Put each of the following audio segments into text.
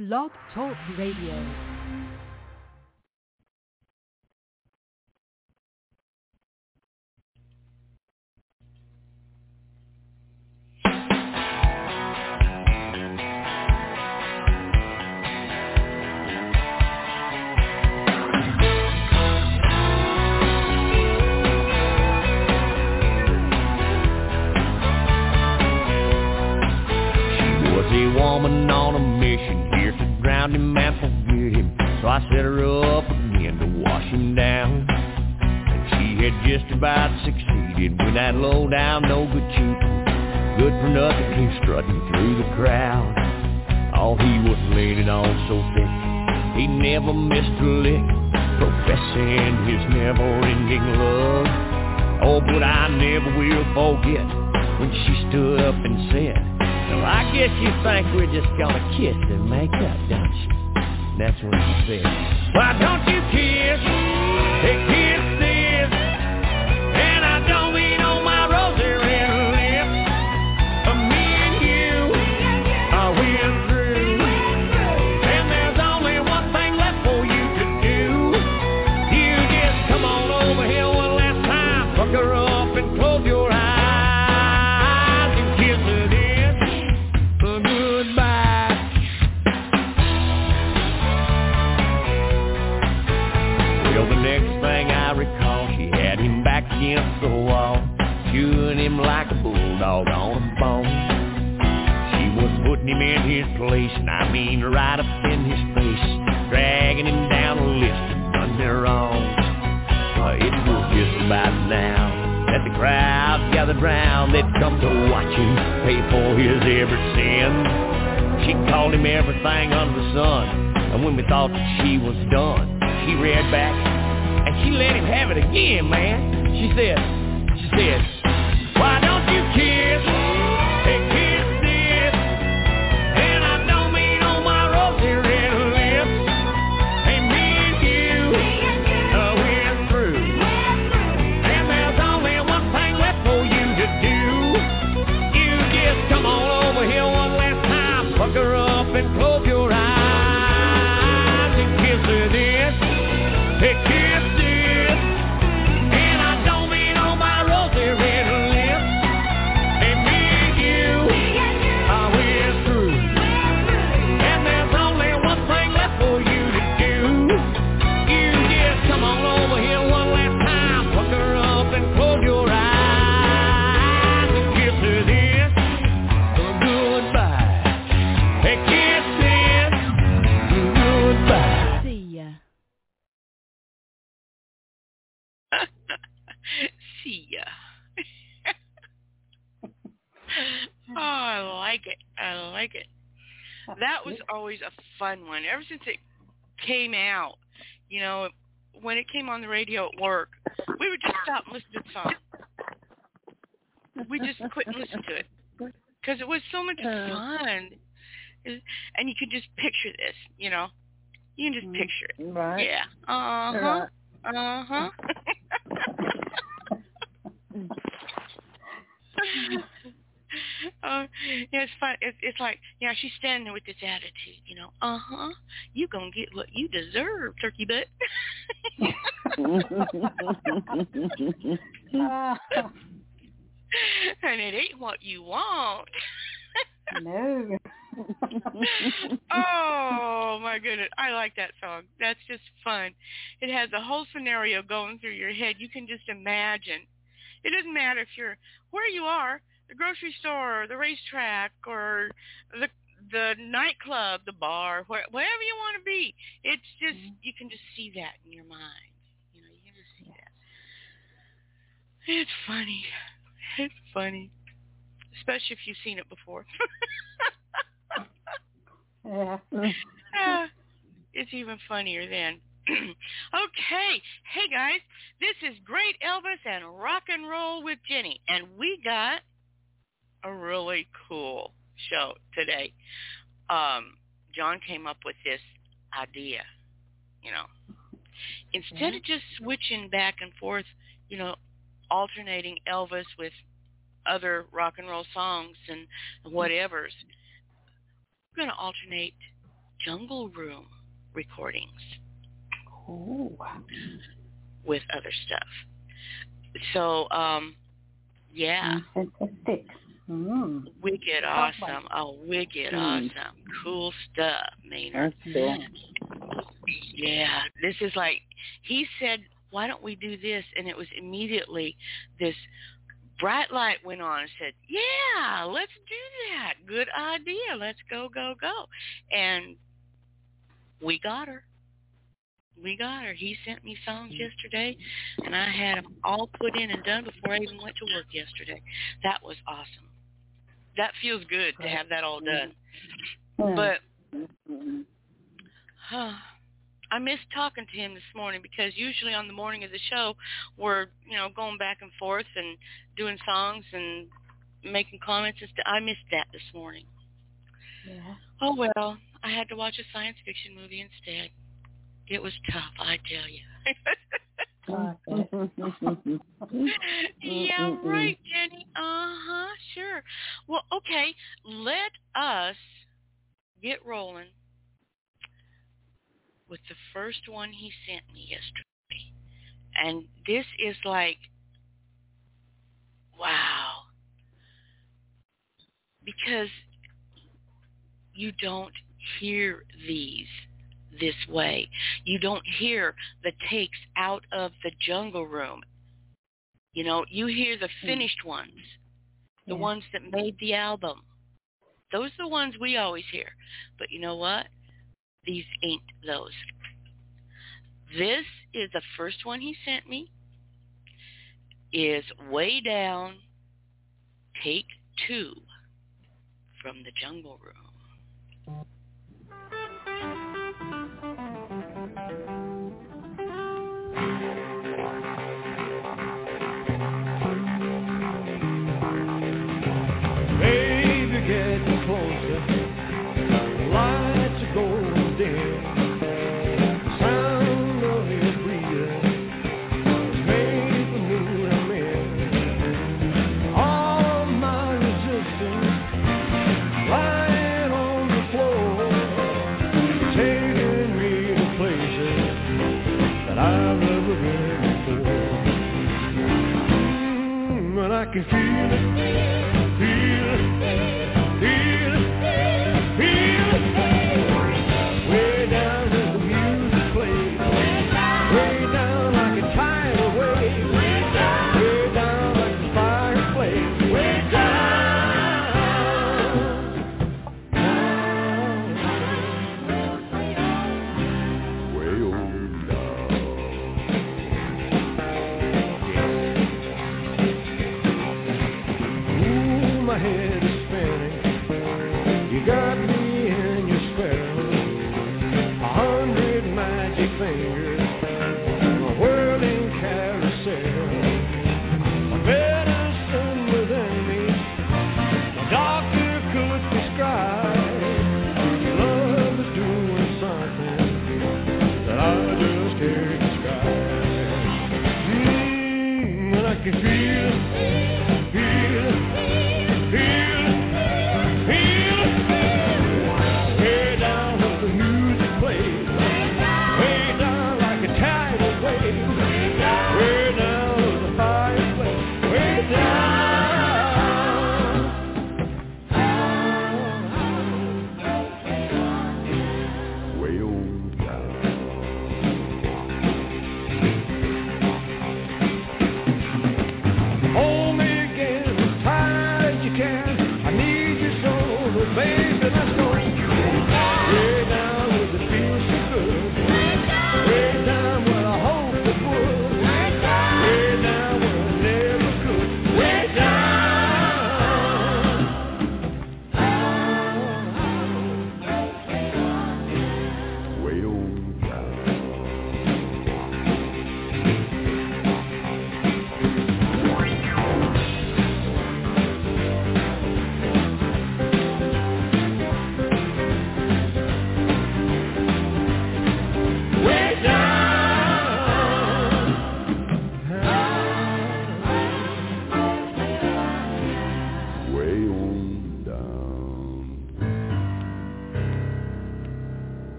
Blog Talk Radio. Woman on a mission here to drown him and forget him. So I set her up again to wash him down. And she had just about succeeded when that low down, no good cheap, good for nothing came strutting through the crowd. Oh, he was laying it on so thick, he never missed a lick, professing his never-ending love. Oh, but I never will forget when she stood up and said, "Well, I guess you think we're just gonna kiss and make up, don't you?" That's what she said. "Why don't you kiss? Hey, kiss this. And I don't mean on my rosy red lips. Me and you are we're through. And there's only one thing left for you to do. You just come on over here one last time, fuck her up and close your eyes. Against the wall, chewing him like a bulldog on a bone. She was putting him in his place, and I mean right up in his face, dragging him down the list and done their wrong. It was just about now that the crowd gathered round. They'd come to watch him pay for his every sin. She called him everything under the sun, and when we thought that she was done, she reared back and she let him have it again, man. She said, "Why don't you kiss? Hey, kiss this. And I don't mean on my rosy red lips. Hey, me and you, we're through. And there's only one thing left for you to do. You just come on over here one last time, fuck her up and close your eyes and kiss her this. Hey, kiss this. And I don't mean on my rosy red lips. Hey, me and you, we're through. And there's only one thing left for you to do. You just come on over here one last time, fuck her up and close your eyes and kiss her this. Goodbye. Hey, kiss this. Goodbye. See ya. See ya. Oh, I like it. That was always a fun one. Ever since it came out, when it came on the radio at work, we would just stop and listen to the song. We just couldn't listen to it because it was so much fun. And you could just picture this, You can just picture it. Right. Yeah. Yeah, it's fun. It's like, she's standing there with this attitude, You gonna get what you deserve, turkey butt. And it ain't what you want. No. Oh my goodness, I like that song. That's just fun. It has the whole scenario going through your head. You can just imagine. It doesn't matter if you're where you are, the grocery store, the racetrack, or the nightclub, the bar, wherever you want to be. It's just you can just see that in your mind. You can just see that. It's funny. It's funny, especially if you've seen it before. Yeah. It's even funnier then. Okay. Hey, guys. This is Great Elvis and Rock and Roll with Jenny. And we got a really cool show today. John came up with this idea, Instead of just switching back and forth, alternating Elvis with other rock and roll songs and whatevers, we're going to alternate Jungle Room recordings. Oh. With other stuff. So, yeah. Fantastic. Wicked awesome. Oh, wicked awesome. Cool stuff, Maynard. That's cool. Yeah, this is like, he said, why don't we do this? And it was immediately this bright light went on and said, yeah, let's do that. Good idea. Let's go, go, go. And we got her. We got her. He sent me songs yesterday, and I had them all put in and done before I even went to work yesterday. That was awesome. That feels good to have that all done. But I missed talking to him this morning because usually on the morning of the show, we're, going back and forth and doing songs and making comments and stuff. I missed that this morning. Yeah. Oh, well, I had to watch a science fiction movie instead. It was tough, I tell you. Yeah, right, Jenny. Sure. Well, okay, let us get rolling with the first one he sent me yesterday. And this is like, wow. Because you don't hear these this way. You don't hear the takes out of the Jungle Room. You hear the finished ones, the ones that made the album. Those are the ones we always hear. But you know what? These ain't those. This is the first one he sent me. Is Way Down, Take 2 from the Jungle Room. Baby, get closer. Lights are going dim. Sound of your breathing make the mood I'm in. All my resistance lying on the floor.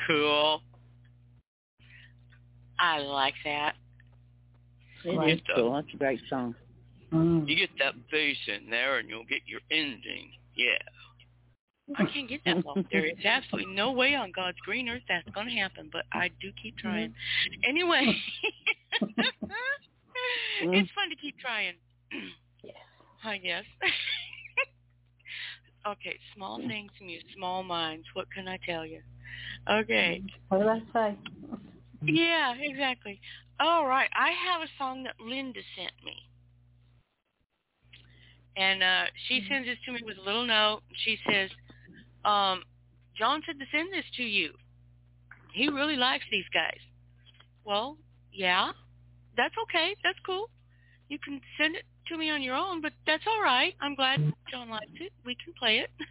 Cool. I like that. It is cool. That's a great song. You get that bass in there, and you'll get your ending. Yeah. I can't get that low. There is absolutely no way on God's green earth that's going to happen, but I do keep trying. Anyway, it's fun to keep trying. Yes. I guess. Okay, small things move small minds. What can I tell you? Okay. What did I say? Yeah, exactly. All right, I have a song that Linda sent me. And she sends this to me with a little note. She says, John said to send this to you. He really likes these guys. Well, yeah, that's okay. That's cool. You can send it to me on your own, but that's all right. I'm glad John likes it. We can play it.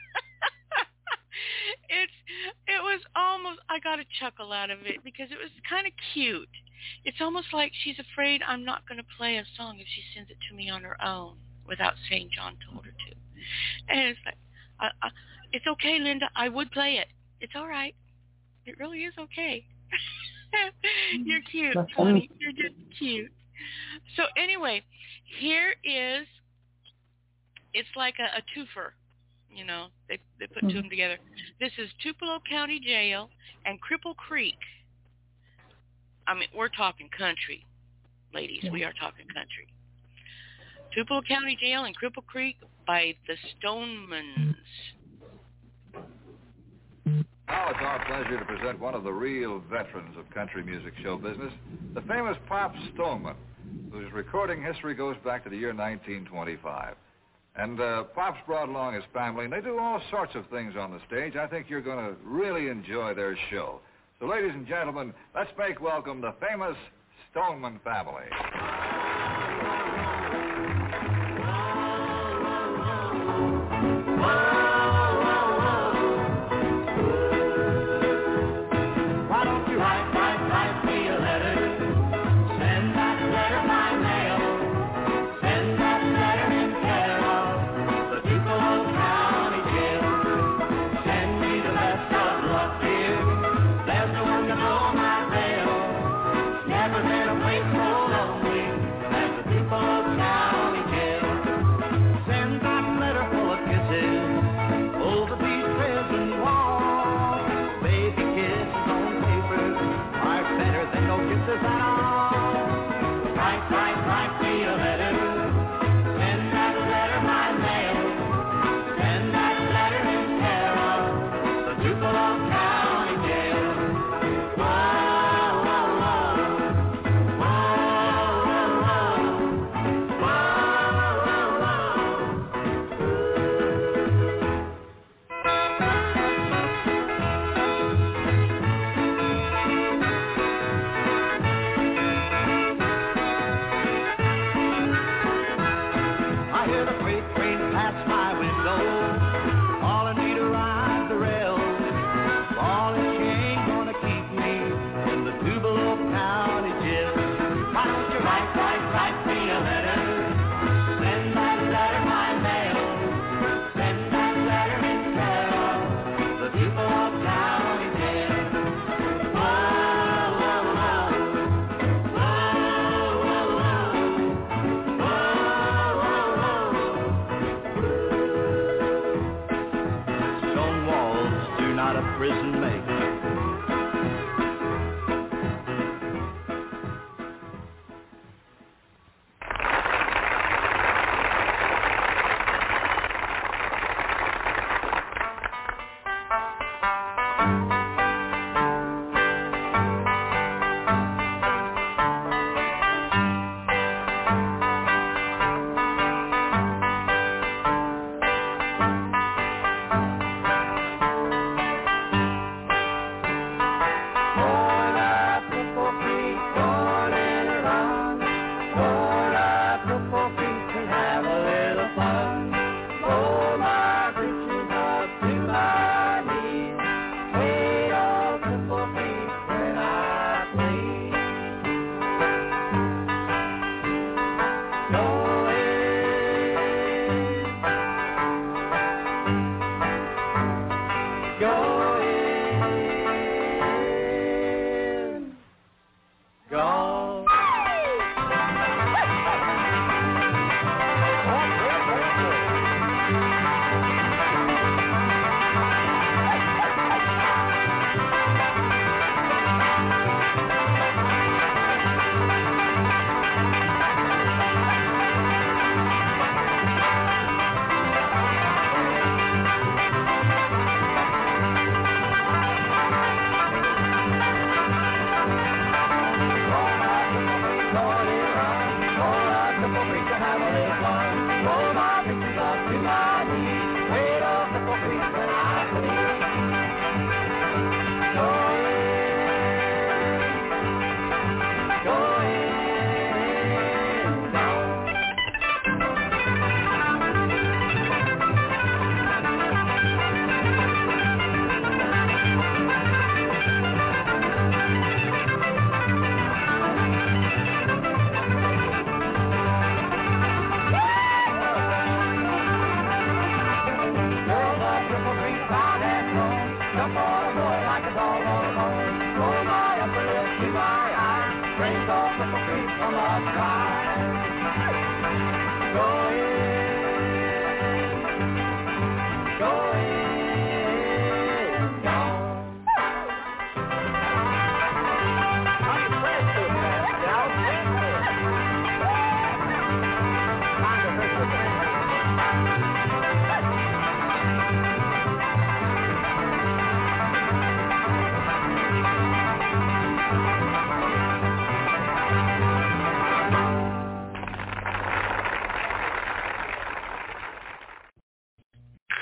It was almost, I got a chuckle out of it because it was kind of cute. It's almost like she's afraid I'm not going to play a song if she sends it to me on her own without saying John told her to. And it's like, it's okay, Linda. I would play it. It's all right. It really is okay. You're cute, honey. You're just cute. So anyway, here is, it's like a twofer. You know, they put two of them together. This is Tupelo County Jail and Cripple Creek. I mean, we're talking country, ladies. We are talking country. Tupelo County Jail and Cripple Creek by the Stonemans. Now it's our pleasure to present one of the real veterans of country music show business, the famous Pop Stoneman, whose recording history goes back to the year 1925. And Pop's brought along his family, and they do all sorts of things on the stage. I think you're going to really enjoy their show. So, ladies and gentlemen, let's make welcome the famous Stoneman family.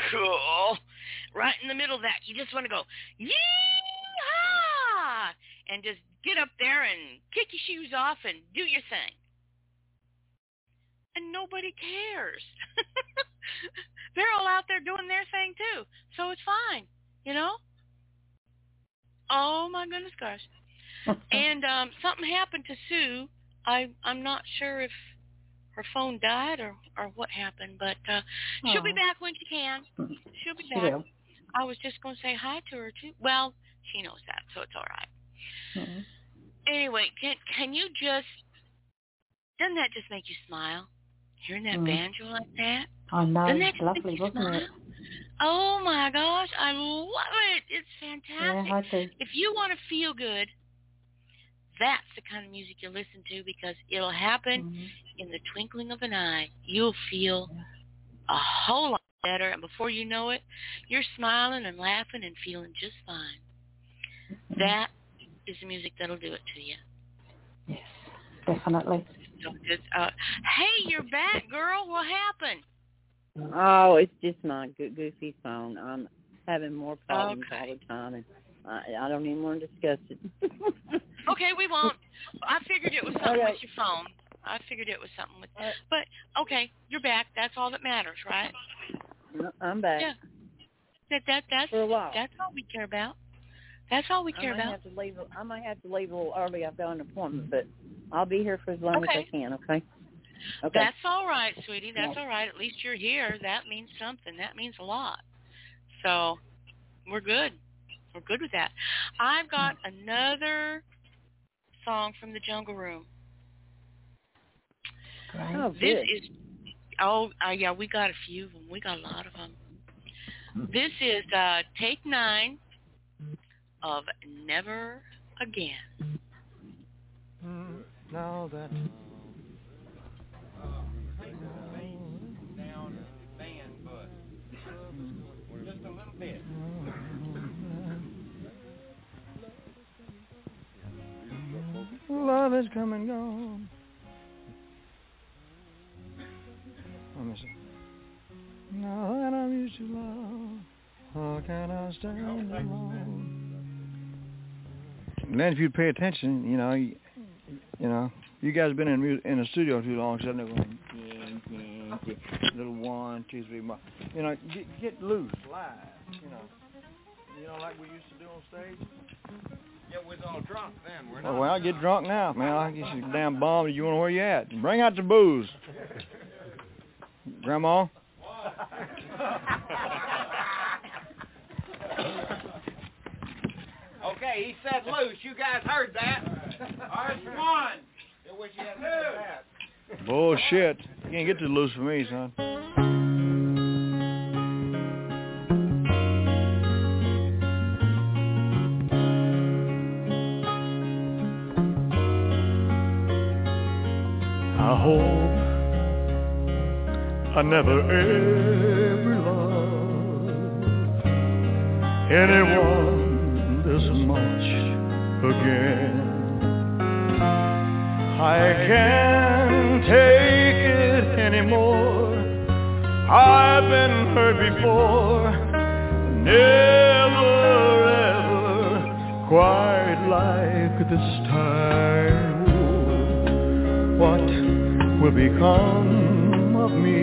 cool. Right in the middle of that, you just want to go, yee-haw, and just get up there and kick your shoes off and do your thing. And nobody cares. They're all out there doing their thing too, so it's fine, you know? Oh my goodness gosh. And something happened to Sue. I'm not sure if her phone died or what happened, but she'll be back when she can. She'll be back. Will. I was just going to say hi to her too. Well, she knows that, so it's all right. Mm-hmm. Anyway, can you just, doesn't that just make you smile? Hearing that banjo like that? I know. Doesn't that It's lovely, just make you wasn't it? smile? Oh my gosh, I love it. It's fantastic. Yeah, I do. If you want to feel good, that's the kind of music you listen to, because it'll happen in the twinkling of an eye. You'll feel a whole lot better, and before you know it, you're smiling and laughing and feeling just fine. That is the music that'll do it to you. Yes, definitely. So just, hey, you're back, girl. What happened? Oh, it's just my goofy phone. I'm having more problems all the time, and I don't even want to discuss it. Okay, we won't. I figured it was something with your phone. But, okay, you're back. That's all that matters, right? I'm back. Yeah. That's for a while. That's all we care about. That's all we care about. I might have to leave a little early. I've got an appointment, but I'll be here for as long as I can, okay? Okay. That's all right, sweetie. That's all right. At least you're here. That means something. That means a lot. So we're good. We're good with that. I've got another song from the Jungle Room. Great. Oh, This good. is, yeah, we got a few of them. We got a lot of them. This is Take 9 of Never Again. Now that Down fan bus. Just a little bit. love is come and gone. Let me see. Now that I'm used to love, how can I stand alone? And then if you pay attention, you know, you guys have been in the studio too long, so they're going, little 1, 2, 3, you know, get loose, live, you know, like we used to do on stage. Yeah, we was all drunk then. We're not. Oh, well, I get drunk now, man. I get you damn bum. You want to know where you at? Bring out the booze, Grandma. Okay, he said loose. You guys heard that. Ours one. I wish you hadn't said that. Bullshit. You can't get too loose for me, son. I hope I never ever loved anyone this much again. I can't take it anymore. I've been hurt before, never ever quite like this time. What will become of me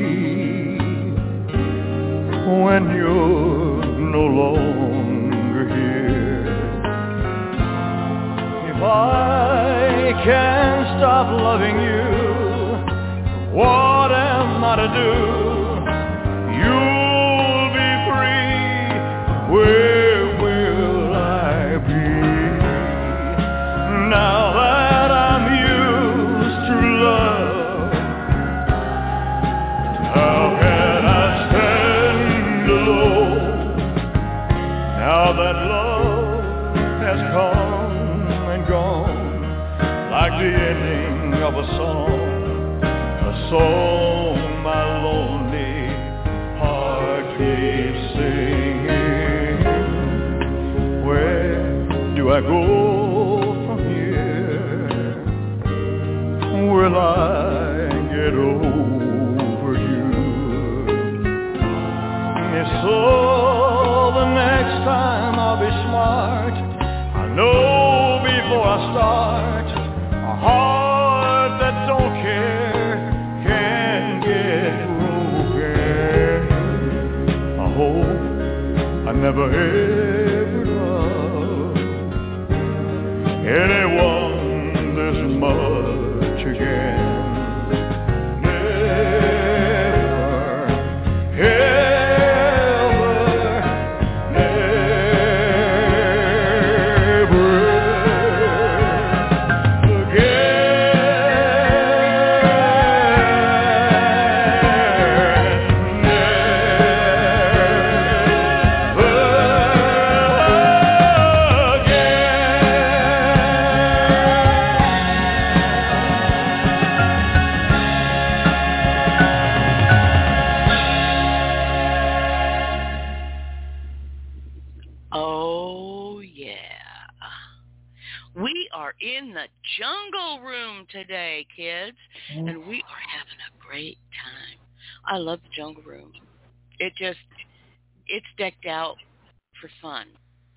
when you're no longer here? If I can't stop loving you, what am I to do? You'll be free. Where will I be now that I'm used to love? How can I stand alone now that love has come and gone, like the ending of a song my lonely heart keeps singing. Where do I go from here? Will I get over you? If So the next time I'll be smart. I know before I start. A heart that don't care can get broken. I hope I never ever love anyone this much again. Today, kids, and we are having a great time. I love the Jungle Room. It's decked out for fun.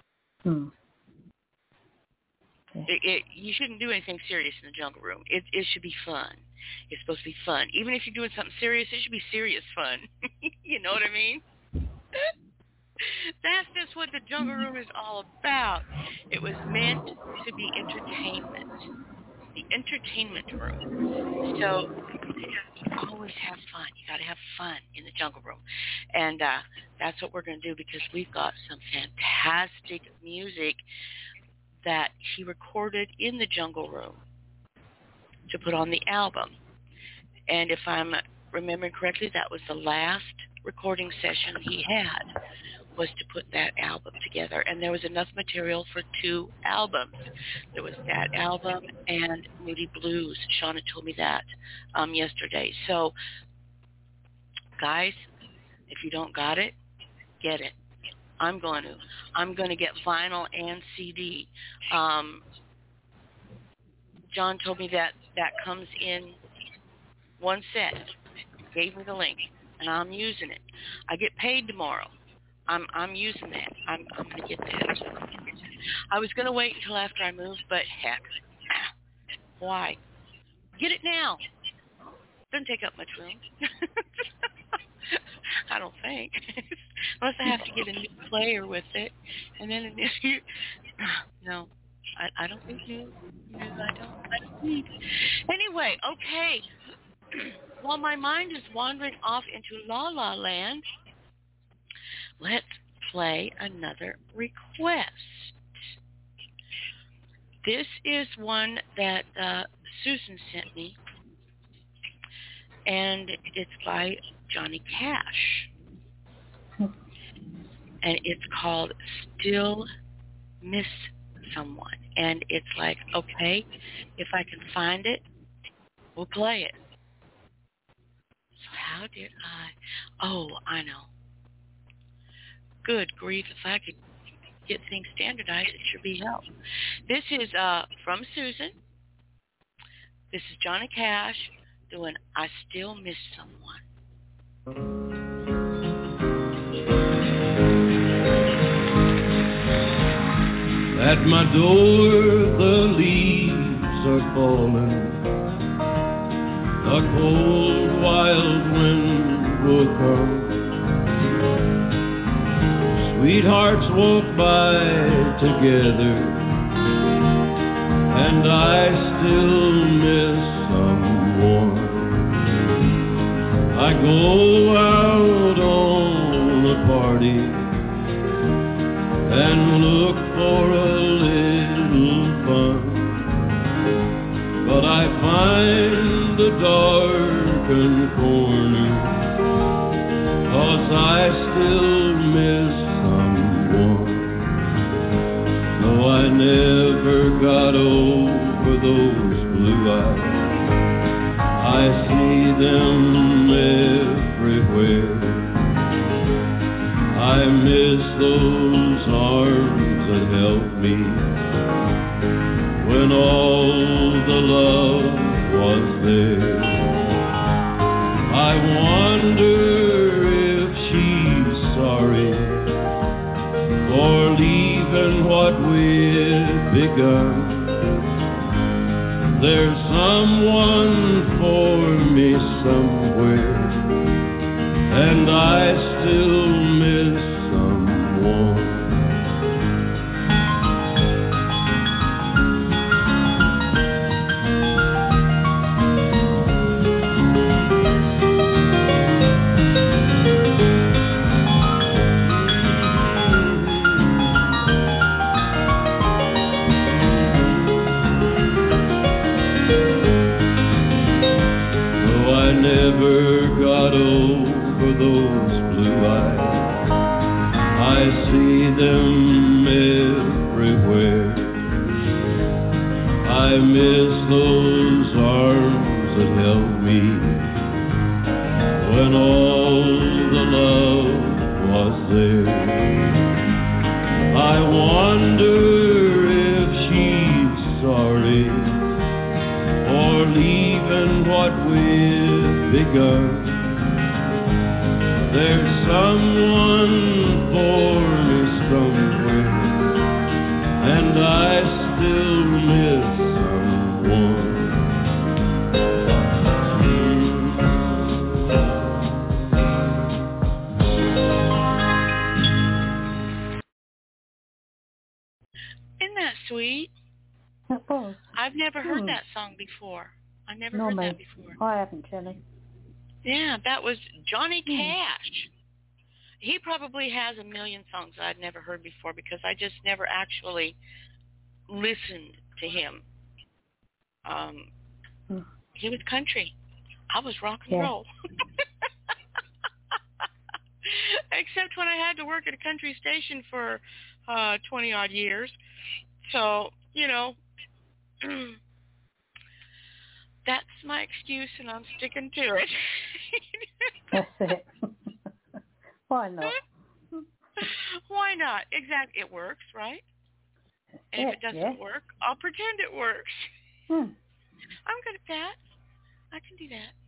You shouldn't do anything serious in the Jungle Room. It should be fun. It's supposed to be fun. Even if you're doing something serious, it should be serious fun. You know what I mean? That's just what the Jungle Room is all about. It was meant to be entertainment. The entertainment room. So you always have fun. You got to have fun in the Jungle Room. And that's what we're going to do, because we've got some fantastic music that he recorded in the Jungle Room to put on the album. And if I'm remembering correctly, that was the last recording session he had, was to put that album together. And there was enough material for 2 albums. There was that album and Moody Blues. Shauna told me that yesterday. So, guys, if you don't got it, get it. I'm going to get vinyl and CD. John told me that comes in one set. Gave me the link, and I'm using it. I get paid tomorrow. I'm using that. I'm going to get that. I was going to wait until after I moved, but heck, why? Get it now. Doesn't take up much room. I don't think. Unless I have to get a new player with it, and then a new. No, I don't think new. I don't need. Anyway, okay. While my mind is wandering off into La La Land, let's play another request. This is one that Susan sent me, and it's by Johnny Cash. And it's called Still Miss Someone. And it's like, okay, if I can find it, we'll play it. So how did oh, I know. Good grief, if I could get things standardized, it sure be help. This is from Susan. This is Johnny Cash doing I Still Miss Someone. At my door the leaves are falling. A cold wild wind will come. Sweethearts walk by together, and I still miss someone. I go out on a party and look for a little fun, but I find a darkened corner, 'cause I still miss someone. No, I never got over those blue eyes. I see them everywhere. I miss those arms that held me when all the love was there. I wonder if she's sorry begun. There's someone for me somewhere, and I still miss someone. Over those blue eyes, I see them everywhere. I miss those arms that held me when all the love was there. I wonder if she's sorry for leaving what we've begun. There's someone for me somewhere, and I still miss someone. Isn't that sweet? That was. I've never heard that song before. I never heard that before. I haven't, Jenny. Yeah, that was Johnny Cash. He probably has a million songs that I'd never heard before because I just never actually listened to him. He was country. I was rock and roll. Except when I had to work at a country station for 20-odd years. So, you know, that's my excuse, and I'm sticking to it. That's it. Why not? Why not? Exactly. It works, right? And if it doesn't work, I'll pretend it works. I'm good at that. I can do that.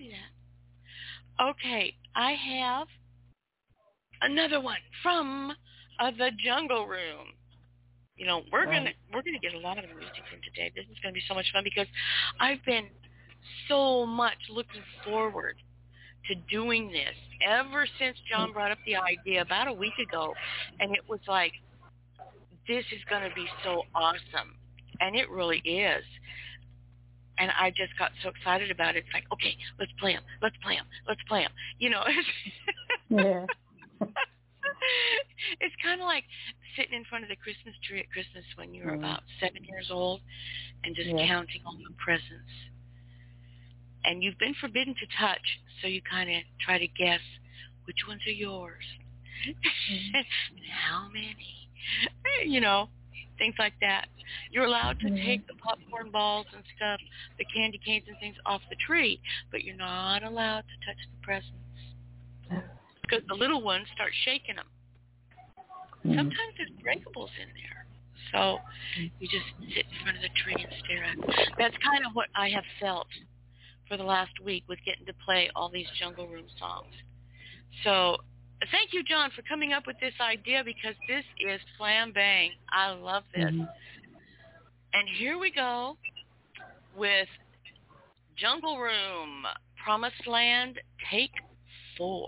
Okay, I have another one from the Jungle Room. You know, we're gonna get a lot of music in today. This is gonna be so much fun because I've been so much looking forward to doing this ever since John brought up the idea about a week ago, and it was like, this is gonna be so awesome, and it really is. And I just got so excited about it. It's like, okay, let's play them. You know, yeah. It's kind of like sitting in front of the Christmas tree at Christmas when you were about 7 years old and just counting all the presents. And you've been forbidden to touch, so you kind of try to guess which ones are yours and how many, you know, things like that. You're allowed to take the popcorn balls and stuff, the candy canes and things off the tree, but you're not allowed to touch the presents because the little ones start shaking them. Sometimes there's breakables in there, so you just sit in front of the tree and stare at it. That's kind of what I have felt for the last week with getting to play all these Jungle Room songs. So thank you, John, for coming up with this idea because this is slam bang. I love this. And here we go with Jungle Room, Promised Land, Take 4.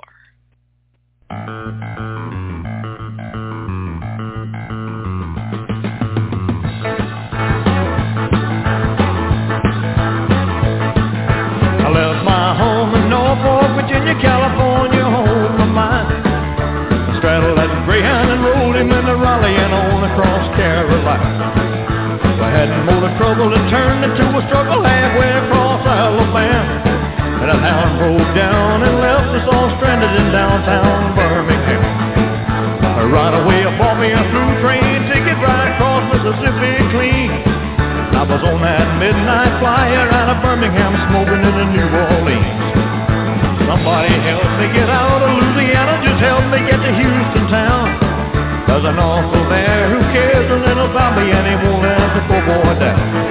Virginia, California, home of mine. Straddled that Greyhound and rolled him into Raleigh and on across Carolina. I had more than trouble and turned into a struggle halfway across Alabama. And a hound broke down and left us all stranded in downtown Birmingham. Right away I bought me a through train ticket right across Mississippi clean. I was on that midnight flyer out of Birmingham smoking into New Orleans. Somebody help me get out of Louisiana, just help me get to Houston town. There's an uncle there who cares a little about me and he won't let the poor boy down.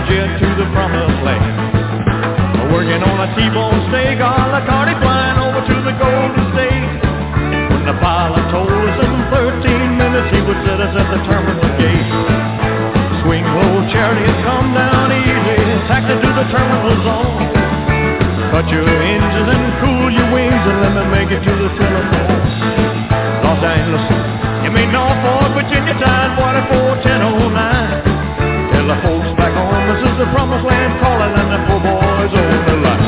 jet to the promised land. Working on a T-bone steak, a la carte flying over to the Golden State. When the pilot told us in 13 minutes he would set us at the terminal gate. Swing low, chariot, come down easy, taxi to the terminal zone. Cut your engines and cool your wings and let me make it to the telephone. Los Angeles, you mean Norfolk, Virginia time, 441009. Tell the folks back home this is the promised land calling and the poor boys on the line.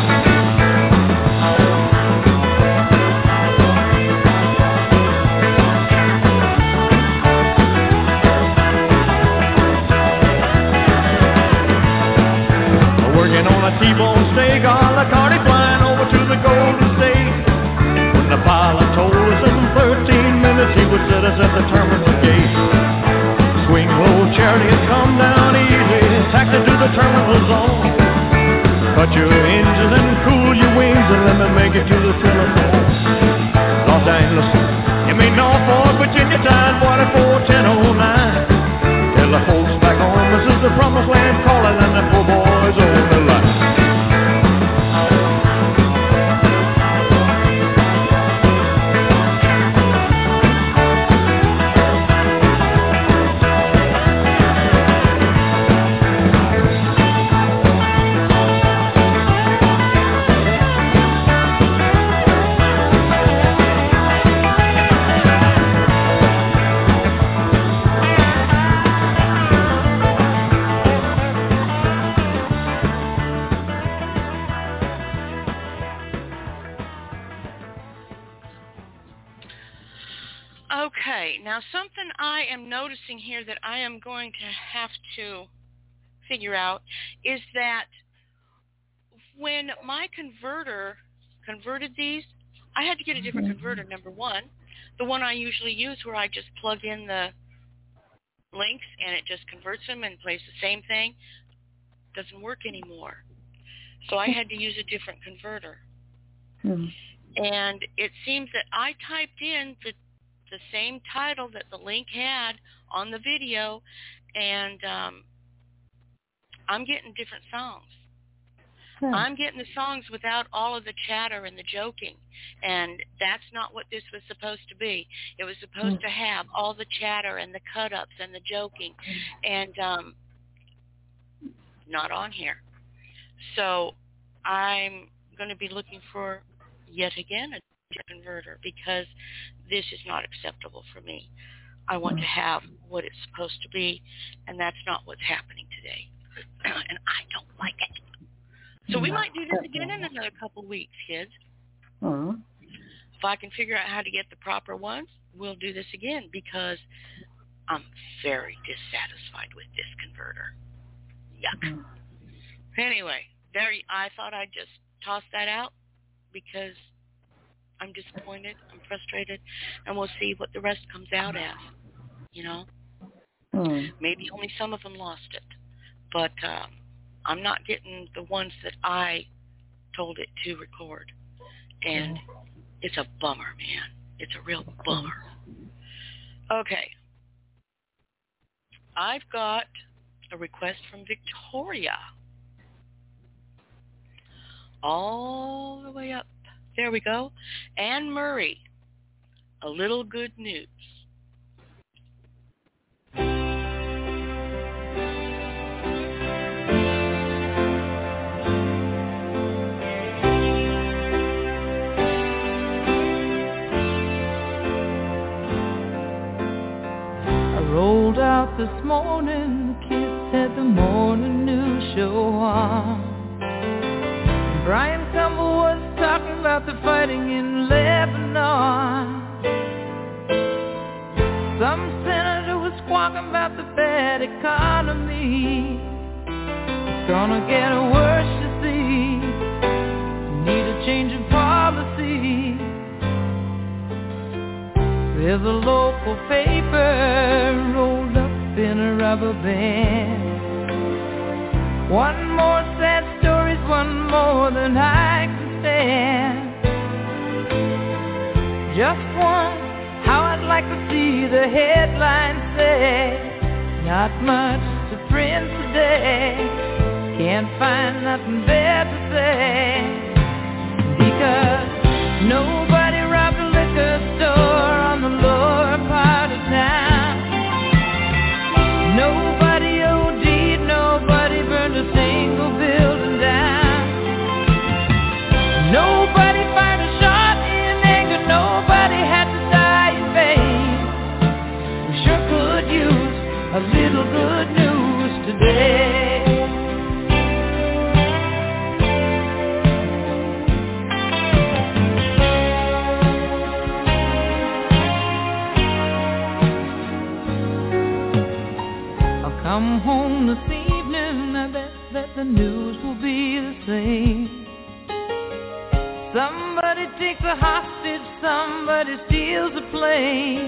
Working on a T-bone steak, a la carte flying over to the Golden State. When the pilot told us in 13 minutes he would set us at the terminal gate. Swing low, chariot, come down easy, taxi to the terminal zone. Cut your engines and cool your wings and let me make it to the telephone. Los Angeles, you mean Norfolk, Virginia time, 441009. Tell the folks back home this is the promised land calling and the poor boys on the line. Now, something I am noticing here that I am going to have to figure out is that when my converter converted these, I had to get a different converter, number one. The one I usually use where I just plug in the links and it just converts them and plays the same thing doesn't work anymore. So I had to use a different converter. And it seems that I typed in the same title that the link had on the video, and I'm getting different songs. I'm getting the songs without all of the chatter and the joking, and that's not what this was supposed to be. It was supposed to have all the chatter and the cut-ups and the joking, and not on here. So I'm going to be looking for, yet again, a converter, because this is not acceptable for me. I want to have what it's supposed to be, and that's not what's happening today. And I don't like it. So we might do this again in another couple weeks, kids. If I can figure out how to get the proper ones, we'll do this again, because I'm very dissatisfied with this converter. Yuck. Anyway, I thought I'd just toss that out because I'm disappointed, I'm frustrated, and we'll see what the rest comes out as, you know. Maybe only some of them lost it, but I'm not getting the ones that I told it to record, and it's a bummer, man. It's a real bummer. Okay. I've got a request from Victoria. All the way up. There we go. Anne Murray, A Little Good News. I rolled out this morning, the kids had the morning news show on. Brian Campbell was talking about the fighting in Lebanon. Some senator was squawking about the bad economy. It's gonna get worse, you see. Need a change of policy. There's a local paper rolled up in a rubber band. One more sad story's one more than I can stand. Just one, how I'd like to see the headline say, not much to print today. can't find nothing bad to say, because nobody robbed a liquor store on the lower part of town. Nobody OD'd, nobody burned a single building down. Nobody fired a shot in anger, nobody had to die in vain. We sure could use a little good news today. Come home this evening, I bet that the news will be the same. Somebody takes a hostage, somebody steals a plane.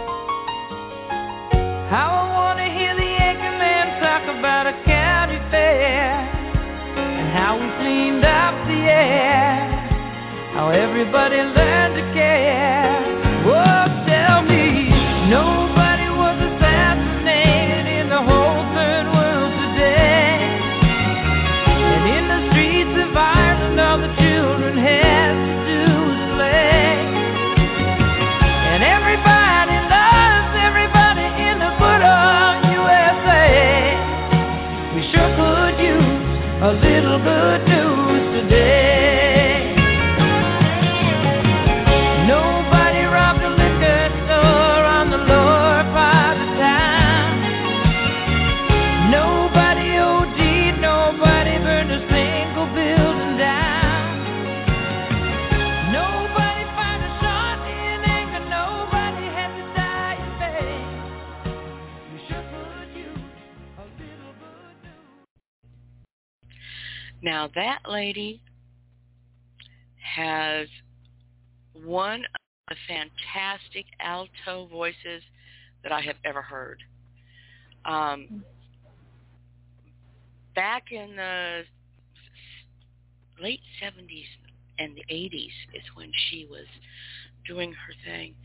How I want to hear the anchorman talk about a county fair, and how we cleaned up the air, how everybody learned to care. Oh, tell me, nobody was assassinated in the whole third world today. And in the streets of Ireland, all the children had to do was play. And everybody loves everybody in the good old USA. We sure could use a little good news today. Nobody robbed a liquor store on the lower part of town. Nobody OD'd, nobody burned a single building down. Nobody fired a shot in anger, nobody had to die in vain. We sure could use a little good news. Now that lady has one of the fantastic alto voices that I have ever heard. Back in the late 70s and the 80s is when she was doing her thing.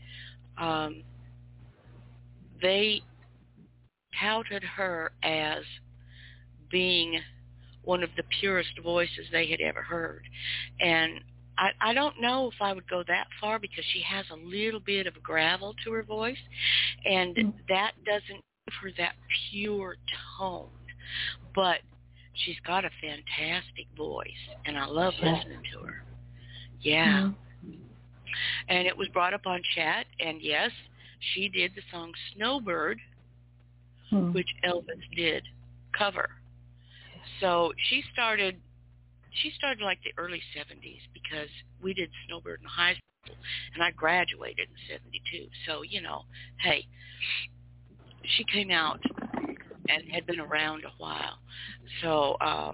They touted her as being one of the purest voices they had ever heard. And I don't know if I would go that far, because she has a little bit of gravel to her voice, and that doesn't give her that pure tone. But she's got a fantastic voice, and I love listening to her. Yeah. And it was brought up on chat, and yes, she did the song Snowbird, which Elvis did cover. So she started like the early 70s, because we did Snowbird in high school, and I graduated in 72. So, you know, hey, she came out and had been around a while. So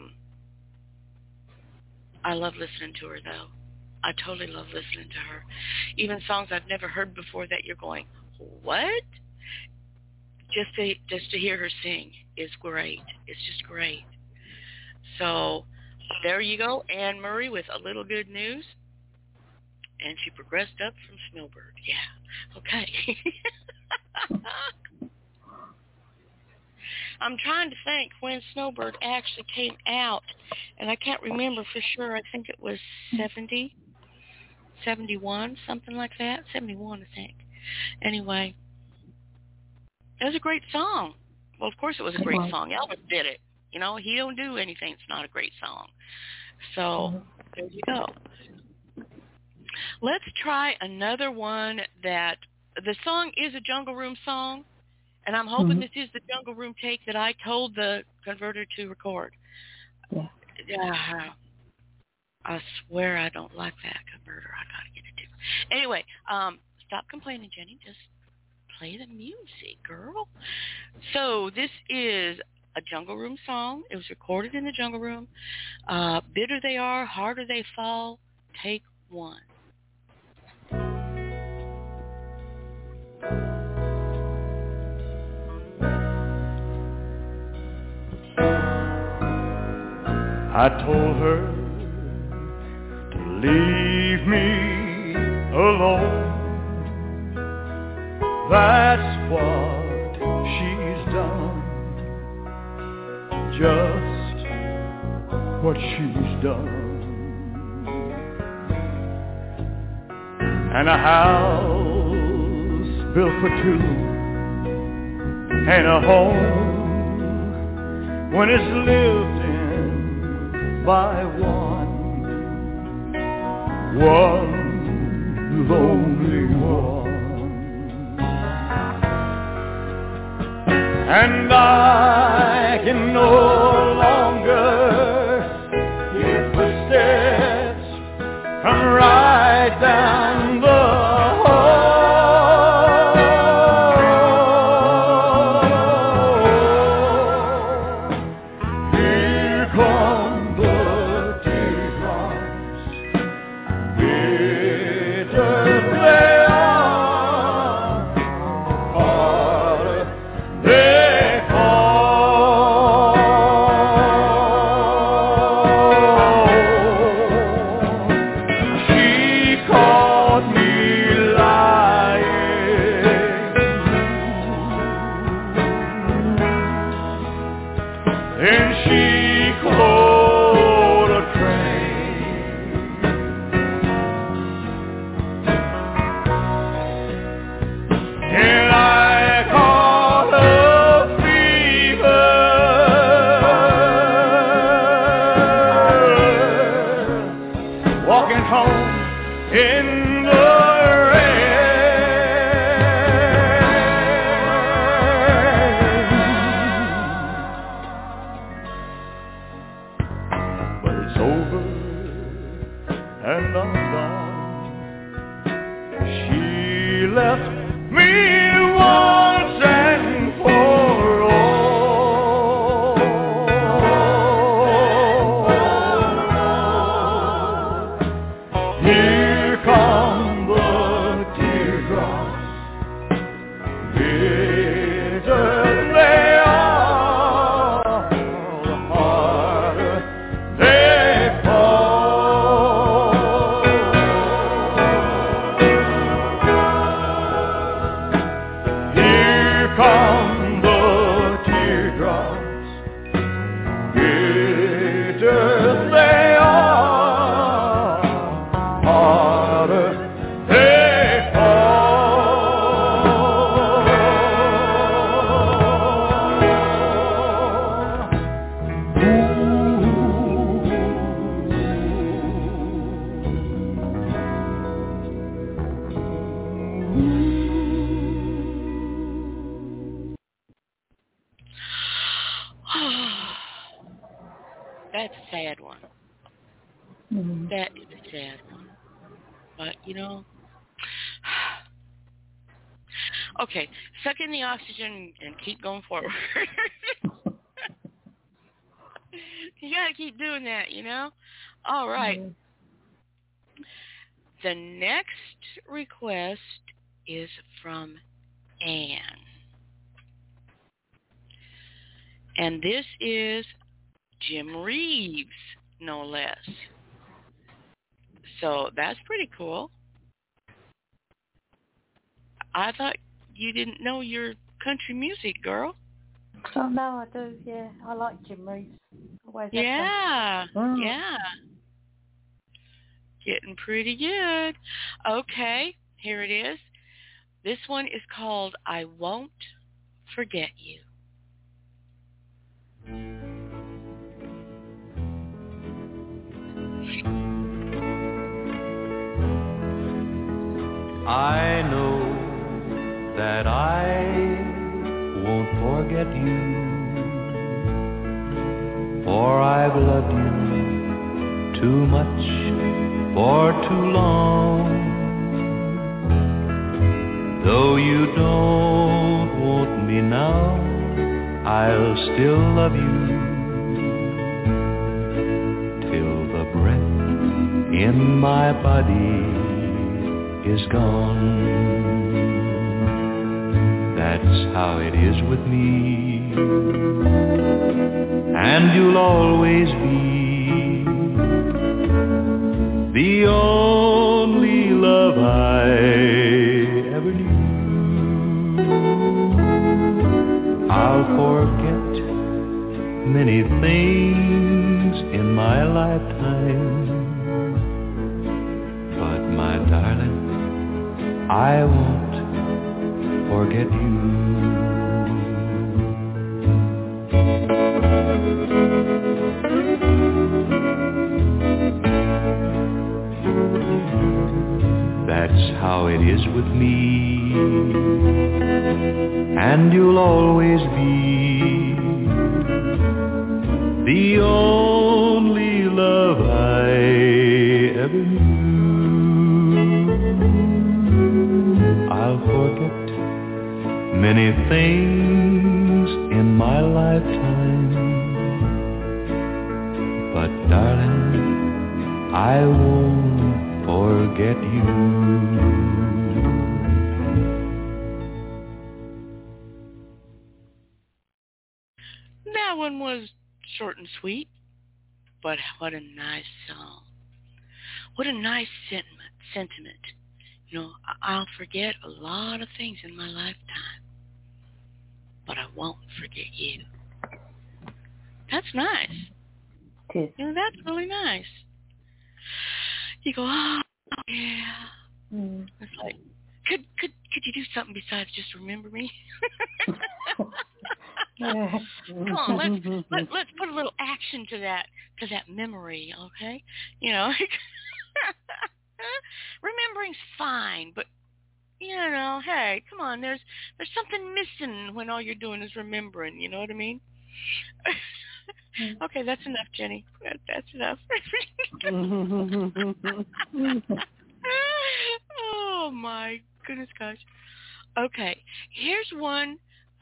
I love listening to her, though. I totally love listening to her. Even songs I've never heard before that you're going, what? Just to hear her sing is great. It's just great. So there you go, Anne Murray with A Little Good News. And she progressed up from Snowbird. Yeah. Okay. I'm trying to think when Snowbird actually came out, and I can't remember for sure. I think it was 70, 71, something like that. 71, I think. Anyway, it was a great song. Well, of course it was a great song. Elvis did it. You know, he don't do anything that's not a great song. So there you go. Let's try another one that the song is a Jungle Room song, and I'm hoping this is the Jungle Room take that I told the converter to record. I swear I don't like that converter. I got to get it too. Anyway, stop complaining, Jenny. Just play the music, girl. So this is a Jungle Room song. It was recorded in the Jungle Room. Bitter They Are, Harder They Fall, Take One. I told her to leave me alone. That's what she's done. Just what she's done. And a house built for two, and a home when it's lived in by one lonely one. And I can no longer hear footsteps come right down the hall. Here come the teardrops, bitter they are, harder they fall. She caught me lying, and she caught a train, and I caught a fever, walking home in the rain. But it's over and I'm gone. She left me once and for all. Here come the teardrops, bitter they are, harder they fall. Here come the teardrops, bitter they are, harder they That's a sad one. Mm. That is a sad one. But, you know, okay, suck in the oxygen and keep going forward. You got to keep doing that, you know? All right. Mm. The next request is from Anne. And this is Jim Reeves, no less. So that's pretty cool. I thought you didn't know your country music, girl. Oh, no, I do, yeah. I like Jim Reeves. Always have Yeah, fun. yeah. Getting pretty good. Okay, here it is. This one is called I Won't Forget You. I know that I won't forget you, for I've loved you too much for too long. Though you don't want me now, I'll still love you till the breath in my body is gone. That's how it is with me, and you'll always be the only love I ever knew. I'll forget many things in my lifetime. But my darling, I won't forget you. That's how it is with me, and you'll always be the only love I ever knew. I'll forget many things in my lifetime, but darling, I won't forget you. That one was short and sweet, but what a nice song. What a nice sentiment. You know, I'll forget a lot of things in my lifetime, but I won't forget you. That's nice. You know, that's really nice. You go, oh, yeah. Mm. It's like, could you do something besides just remember me? Come on, let's put a little action to that memory, okay? You know, remembering's fine, but you know, hey, come on, there's something missing when all you're doing is remembering. You know what I mean? Okay, that's enough, Jenny. That's enough. Oh my goodness, gosh. Okay, here's one.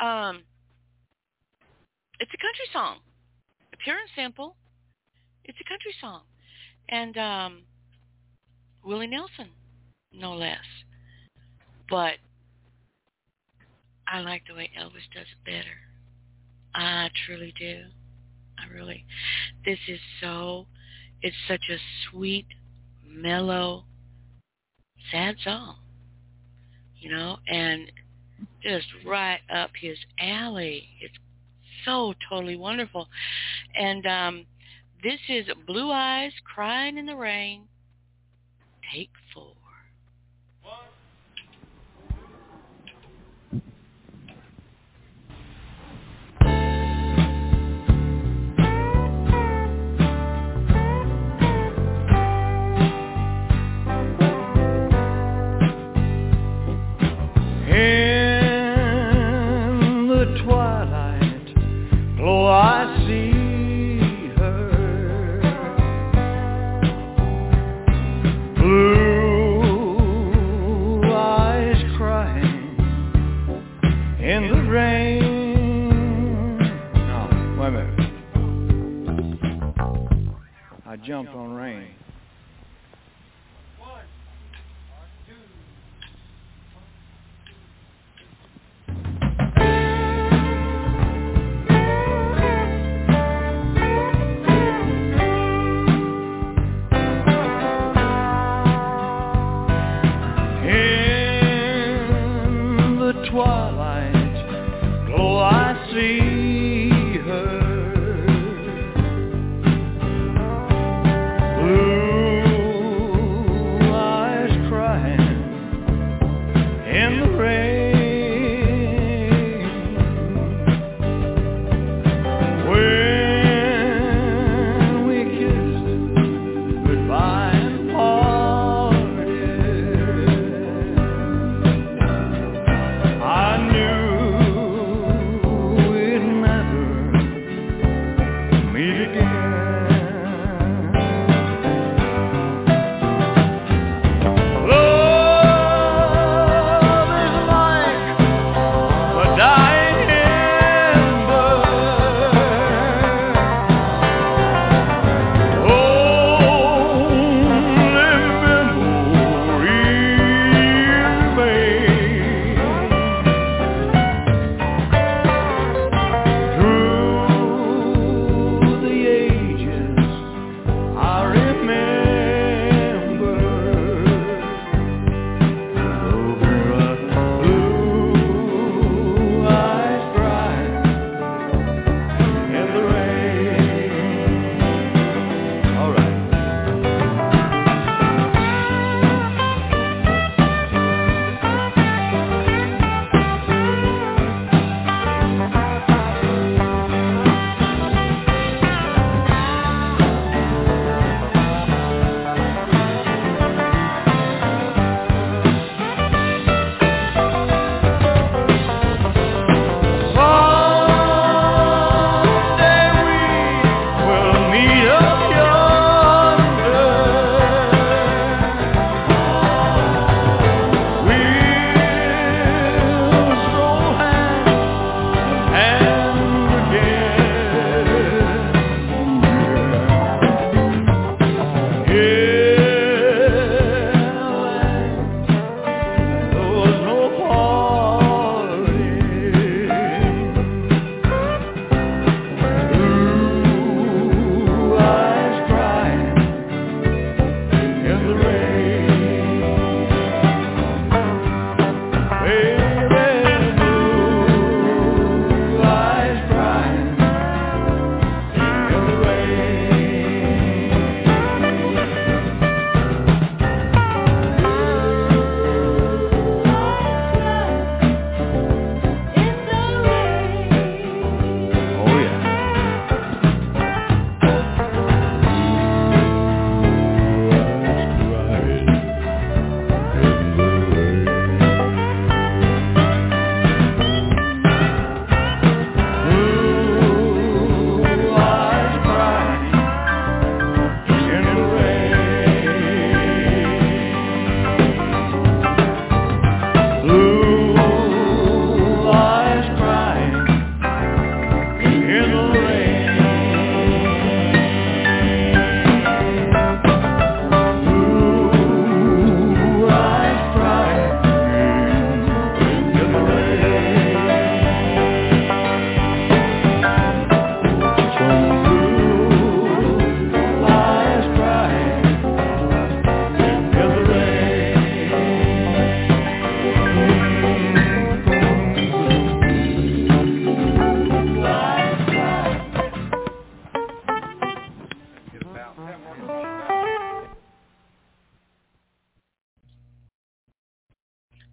It's a country song, pure and simple. It's a country song, and Willie Nelson, no less. But I like the way Elvis does it better. I truly do. This is it's such a sweet, mellow, sad song, you know, and just right up his alley. It's so totally wonderful. And this is Blue Eyes Crying in the Rain, take 4. In the twilight glow I see her, blue eyes crying in the rain. No, wait a minute. I jumped on rain. Twilight glow I see her, blue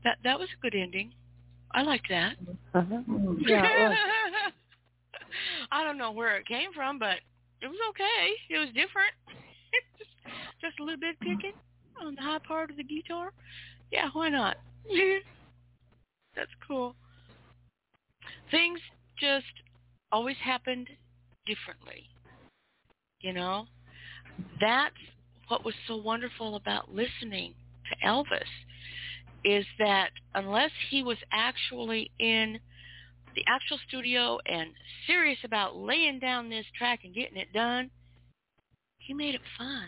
That was a good ending. I liked that. Uh-huh. Yeah, it was. I don't know where it came from, but it was okay. It was different. just a little bit picking on the high part of the guitar. Yeah, why not? That's cool. Things just always happened differently. You know? That's what was so wonderful about listening to Elvis, is that unless he was actually in the actual studio and serious about laying down this track and getting it done, he made it fun.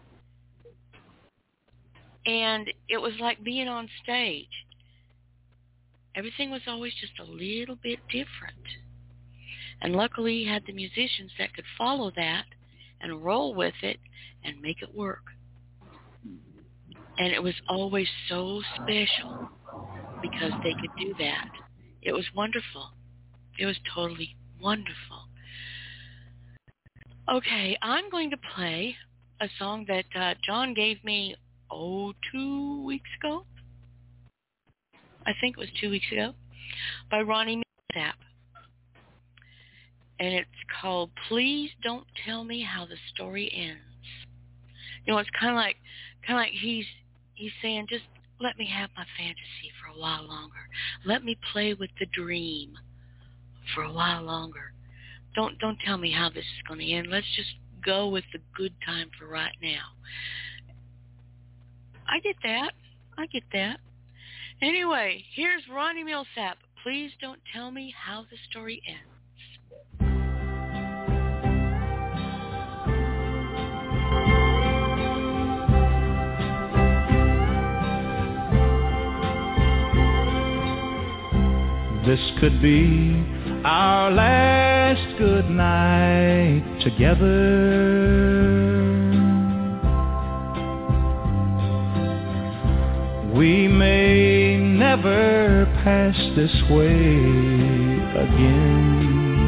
And it was like being on stage. Everything was always just a little bit different. And luckily he had the musicians that could follow that and roll with it and make it work. And it was always so special because they could do that. It was wonderful. It was totally wonderful. Okay, I'm going to play a song that John gave me, 2 weeks ago. I think it was 2 weeks ago, by Ronnie Milsap. And it's called Please Don't Tell Me How the Story Ends. You know, it's kind of like he's saying, just let me have my fantasy for a while longer. Let me play with the dream for a while longer. Don't tell me how this is going to end. Let's just go with the good time for right now. I get that. Anyway, here's Ronnie Milsap. Please don't tell me how the story ends. This could be our last good night together. We may never pass this way again.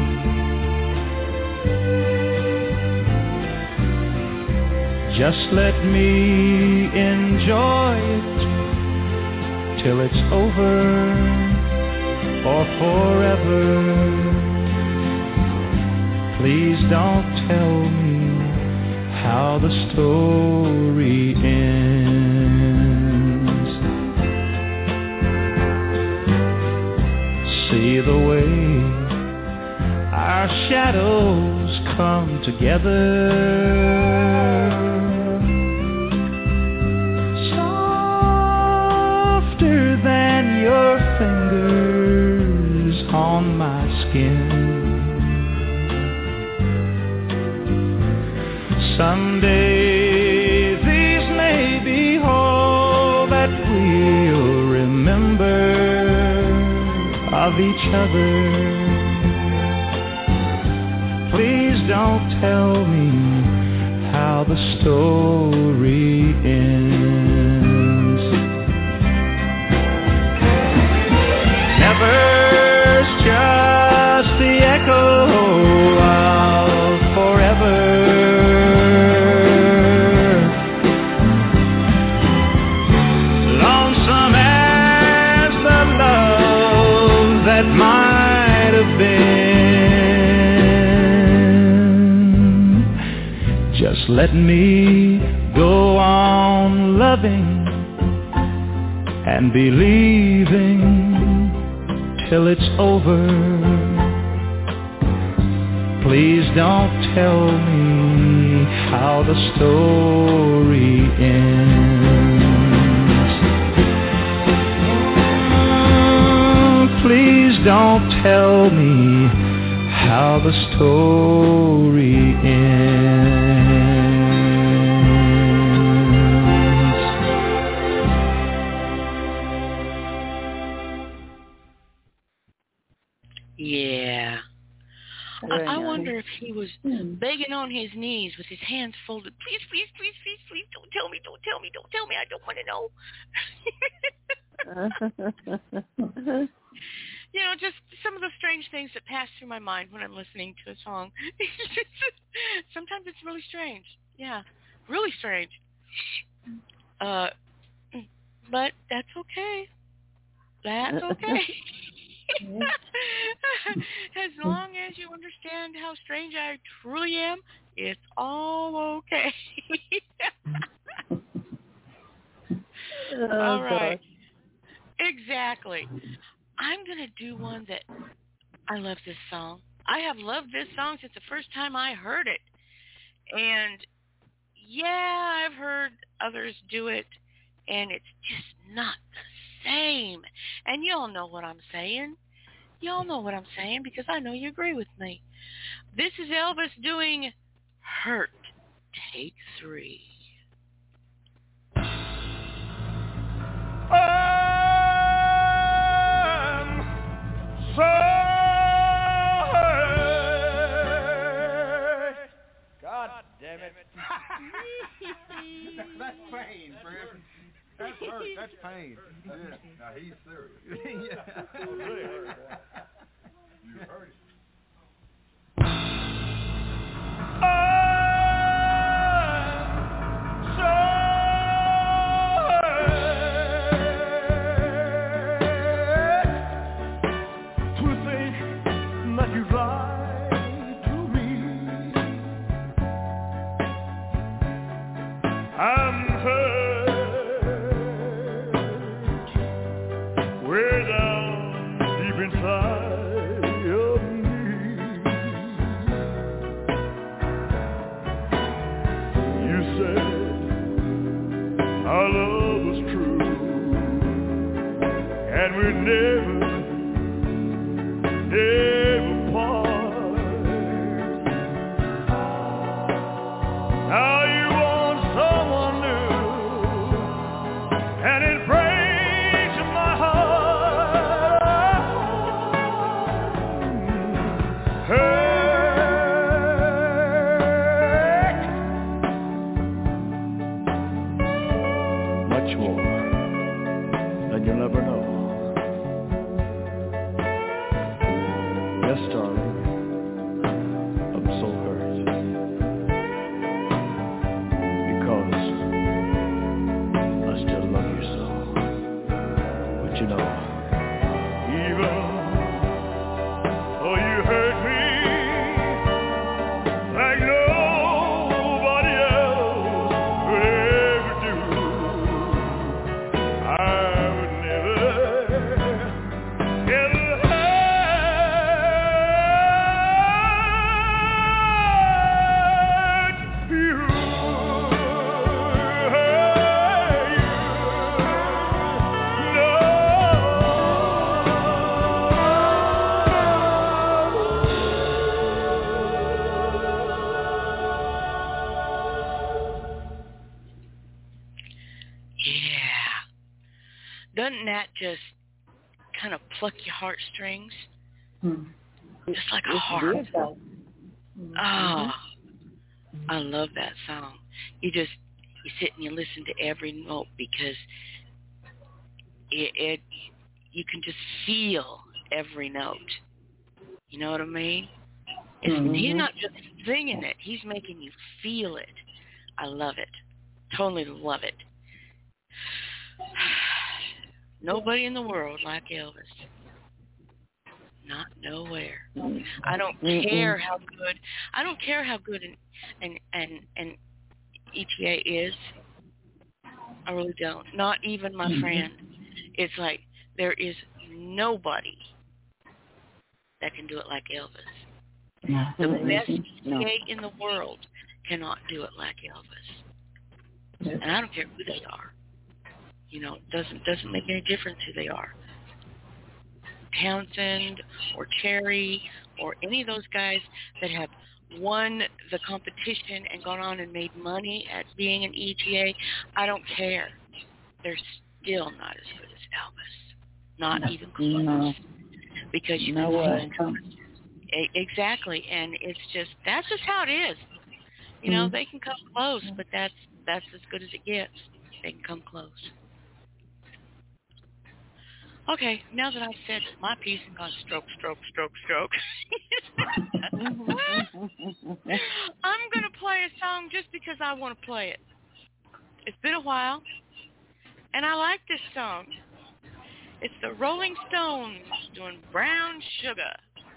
Just let me enjoy it till it's over or forever. Please don't tell me how the story ends. See the way our shadows come together. Softer than your fingers on my skin. Someday these may be all that we'll remember of each other. Please don't tell me how the story ends. Never's just the echo of forever. Lonesome as the love that might have been. Just let me go on loving and believing till it's over. Please don't tell me how the story ends. Please don't tell me how the story ends. Yeah. I wonder if he was begging on his knees with his hands folded. Please, please, please, please, please, don't tell me, don't tell me, don't tell me. I don't want to know. You know, just some of the strange things that pass through my mind when I'm listening to a song. Sometimes it's really strange. Yeah, really strange. But that's okay. That's okay. As long as you understand how strange I truly am, it's all okay. All right. Exactly. I'm going to do one that I love this song. I have loved this song since the first time I heard it. And, yeah, I've heard others do it, and it's just not the same. And you all know what I'm saying. Y'all know what I'm saying because I know you agree with me. This is Elvis doing Hurt, Take 3. I'm sorry. God damn it. That's pain, Fred. That's hurt. That's pain. Yeah. Now he's serious. Yeah. Really hurt. You heard it. Doesn't that just kind of pluck your heartstrings? Just like a heart. Oh, I love that song. You sit and you listen to every note because it you can just feel every note. You know what I mean? He's not just singing it. He's making you feel it. I love it. Totally love it. Nobody in the world like Elvis. Not nowhere. I don't care how good. I don't care how good an ETA is. I really don't. Not even my friend. It's like there is nobody that can do it like Elvis. The best ETA in the world cannot do it like Elvis. And I don't care who they are. You know, it doesn't make any difference who they are. Townsend or Cherry or any of those guys that have won the competition and gone on and made money at being an ETA, I don't care. They're still not as good as Elvis. Not even close. No. Because you can feel exactly, and that's just how it is. You know, they can come close, but that's as good as it gets. They can come close. Okay, now that I've said my piece and gone stroke, stroke, stroke, stroke, I'm going to play a song just because I want to play it. It's been a while, and I like this song. It's the Rolling Stones doing Brown Sugar.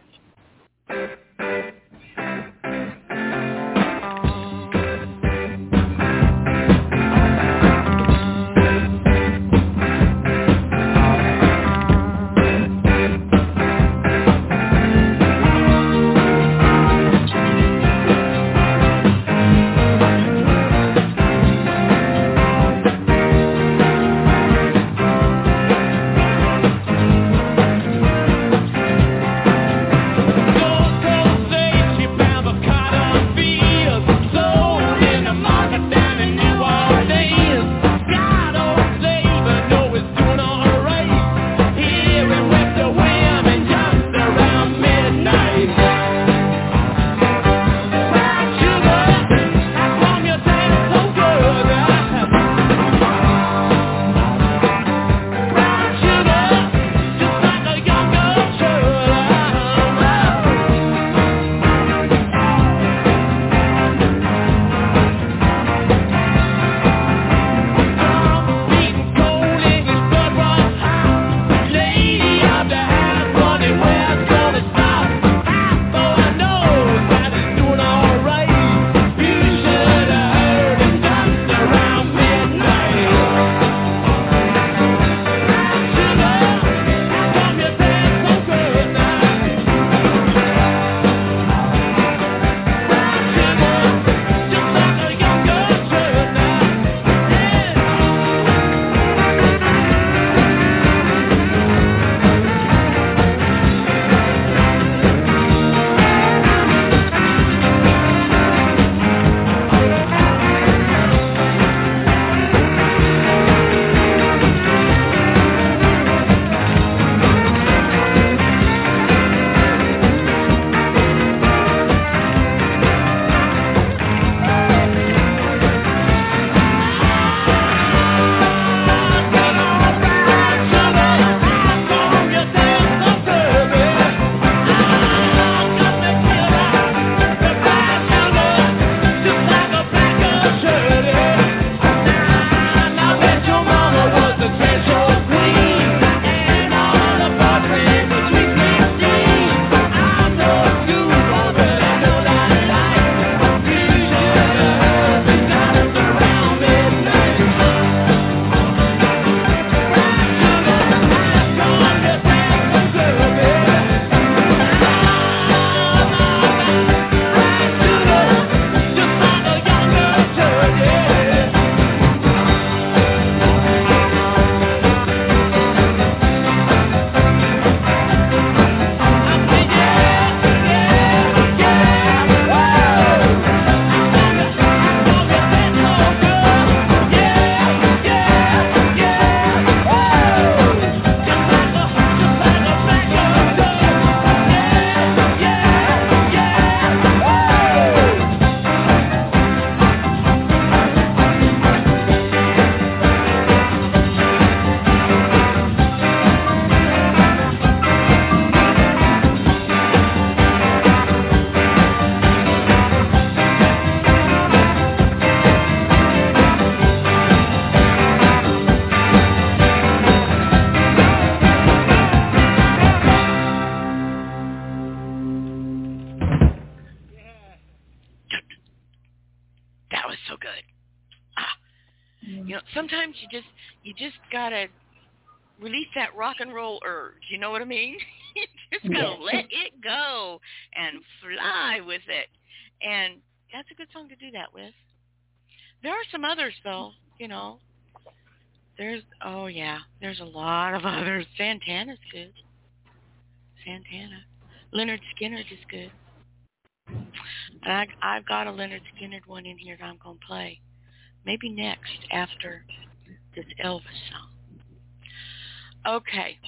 Sometimes you just gotta release that rock and roll urge. You know what I mean? You just gotta let it go and fly with it. And that's a good song to do that with. There are some others though, There's a lot of others. Santana's good. Santana. Leonard Skinner is good. And I've got a Leonard Skinner one in here that I'm going to play. Maybe next after this Elvis song. Okay.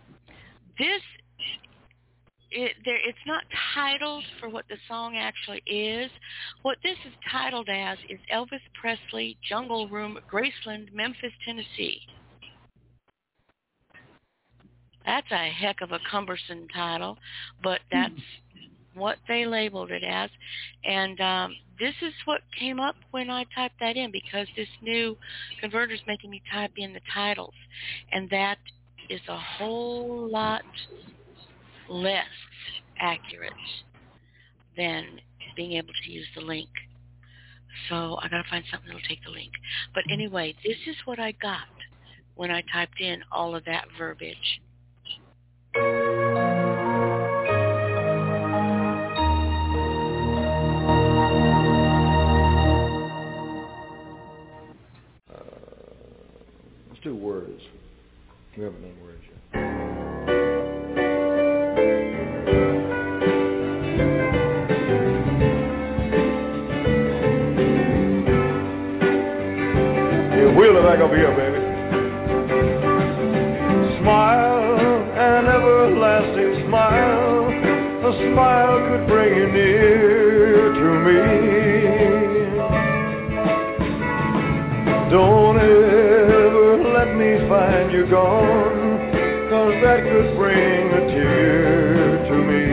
It's not titled for what the song actually is. What this is titled as is Elvis Presley, Jungle Room, Graceland, Memphis, Tennessee. That's a heck of a cumbersome title, but that's what they labeled it as. And this is what came up when I typed that in, because this new converter's making me type in the titles. And that is a whole lot less accurate than being able to use the link. So I got to find something that'll take the link. But anyway, this is what I got when I typed in all of that verbiage. Let's do words. We haven't done words yet. Wheel it back up here, baby. Smile, an everlasting smile. A smile could bring you near to me. Don't ever let me find you gone, 'cause that could bring a tear to me.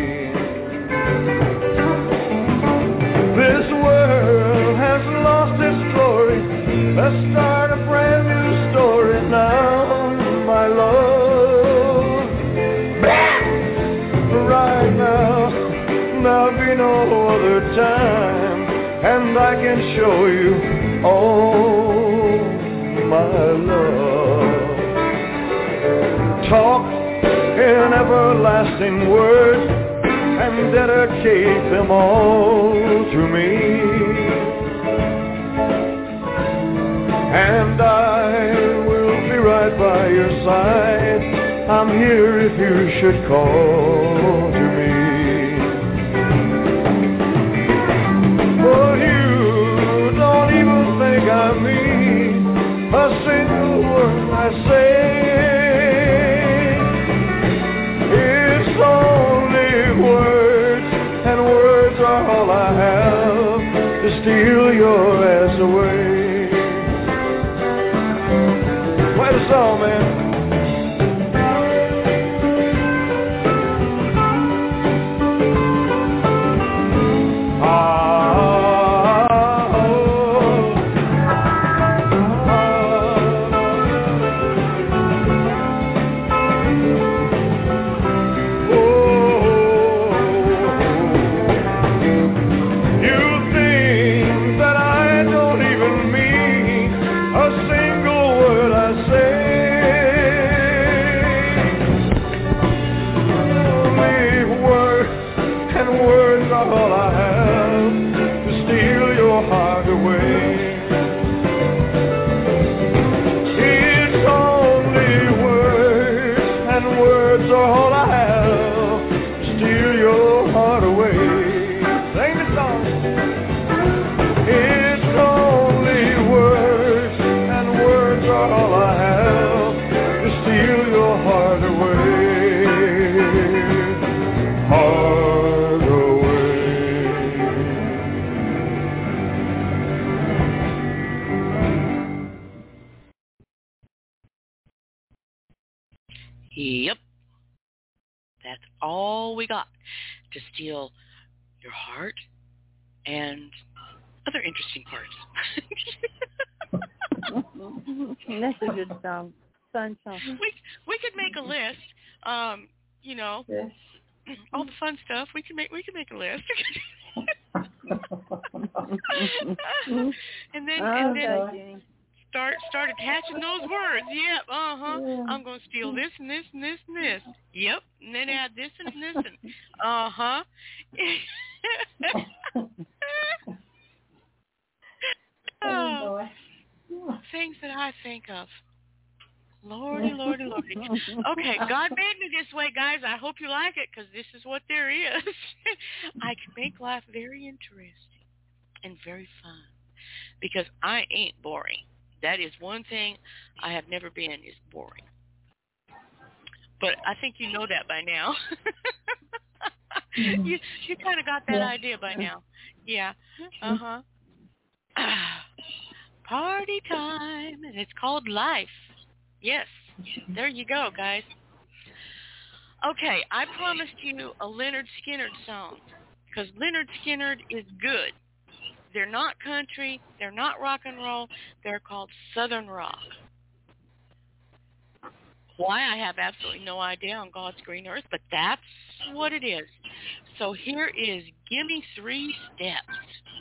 This world has lost its glory. Let's start a brand new story now, my love. Right now, there'll be no other time, and I can show you all my love. Talk in everlasting words and dedicate them all to me. And I will be right by your side. I'm here if you should call to me. But you don't even think I mean a single word I say. It's only words, and words are all I have to steal your ass away. Play the song, man. Yep. That's all we got to steal your heart and other interesting parts. That's a good song. Fun song. We could make a list. You know, Yes. all the fun stuff. We can make a list. and then start attaching those words. Yep. Yeah. I'm gonna steal this and this and this and this. Yep. And then add this and this and oh, things that I think of. Lordy, Lordy, Lordy. Okay, God made me this way, guys. I hope you like it, because this is what there is. I can make life very interesting and very fun, because I ain't boring. That is one thing I have never been, is boring. But I think you know that by now. You kind of got that idea by now. Yeah. Party time, and it's called Life. Yes, there you go, guys. Okay, I promised you a Lynyrd Skynyrd song, because Lynyrd Skynyrd is good. They're not country, they're not rock and roll, they're called Southern rock. Why, I have absolutely no idea on God's green earth, but that's what it is. So here is Gimme 3 Steps.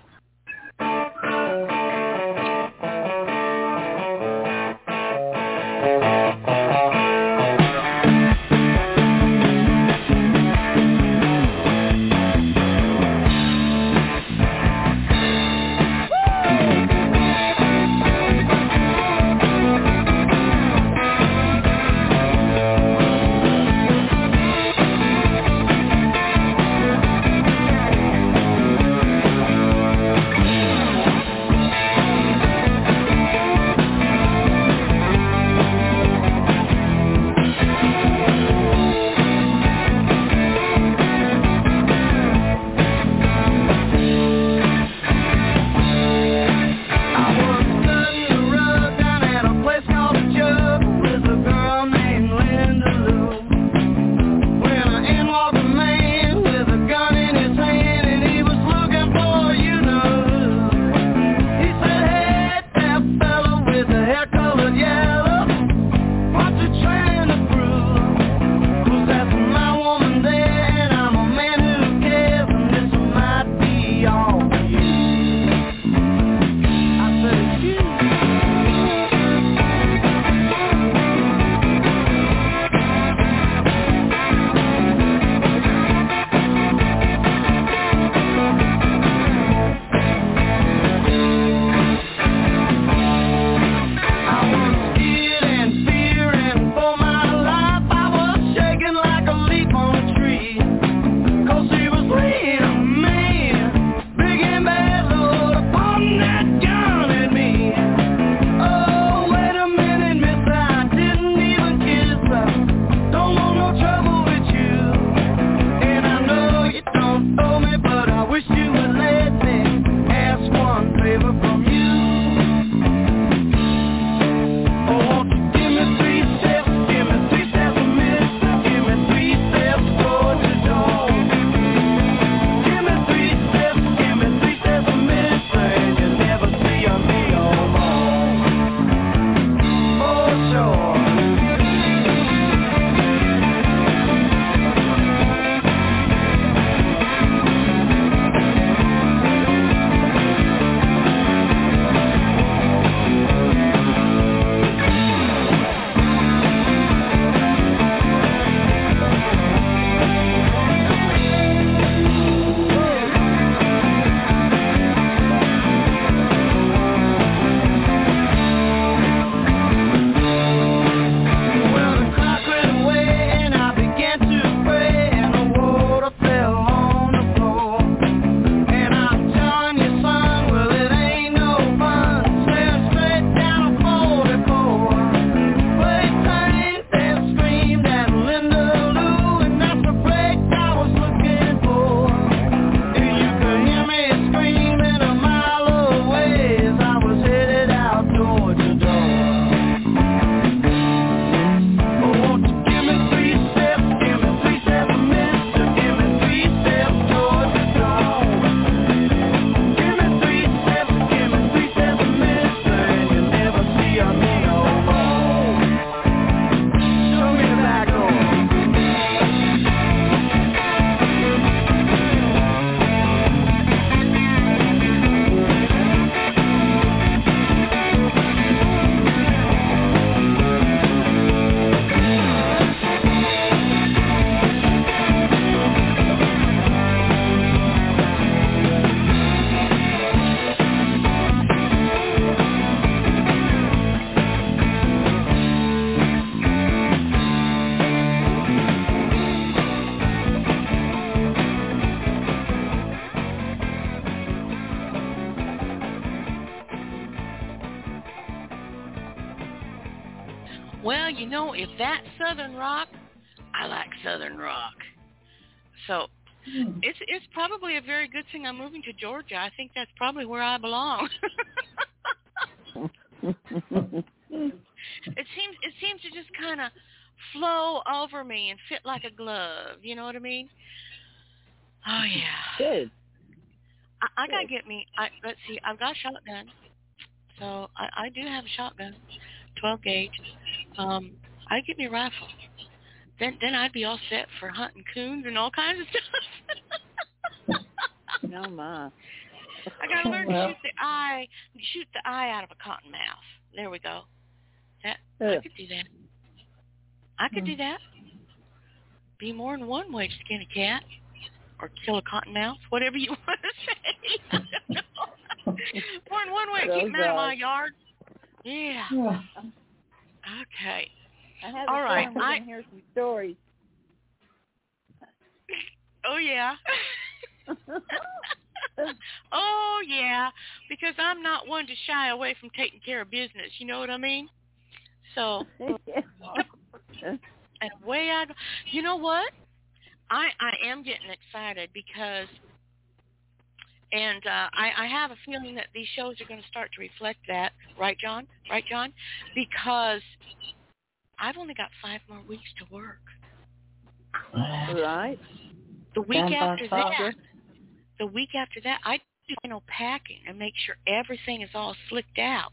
Well, you know, if that's Southern rock, I like Southern rock. So it's probably a very good thing I'm moving to Georgia. I think that's probably where I belong. It seems to just kind of flow over me and fit like a glove. You know what I mean? Oh yeah. Good. I gotta get me. Let's see. I've got a shotgun, so I do have a shotgun, 12 gauge. I'd get me a rifle. Then I'd be all set for hunting coons and all kinds of stuff. Oh my! I gotta learn to shoot the eye out of a cottonmouth. There we go. I could do that. I could do that. Be more than one way to skin a cat or kill a cottonmouth, whatever you want to say. I don't know. More than one way to keep them out of my yard. Yeah. Okay. I have all right. We're going to hear some stories. Oh, yeah. Oh, yeah. Because I'm not one to shy away from taking care of business. You know what I mean? So, and way I go. You know what? I am getting excited because, and I have a feeling that these shows are going to start to reflect that. Right, John? Right, John? Because I've only got 5 more weeks to work. Right. The week after that, I do packing and make sure everything is all slicked out.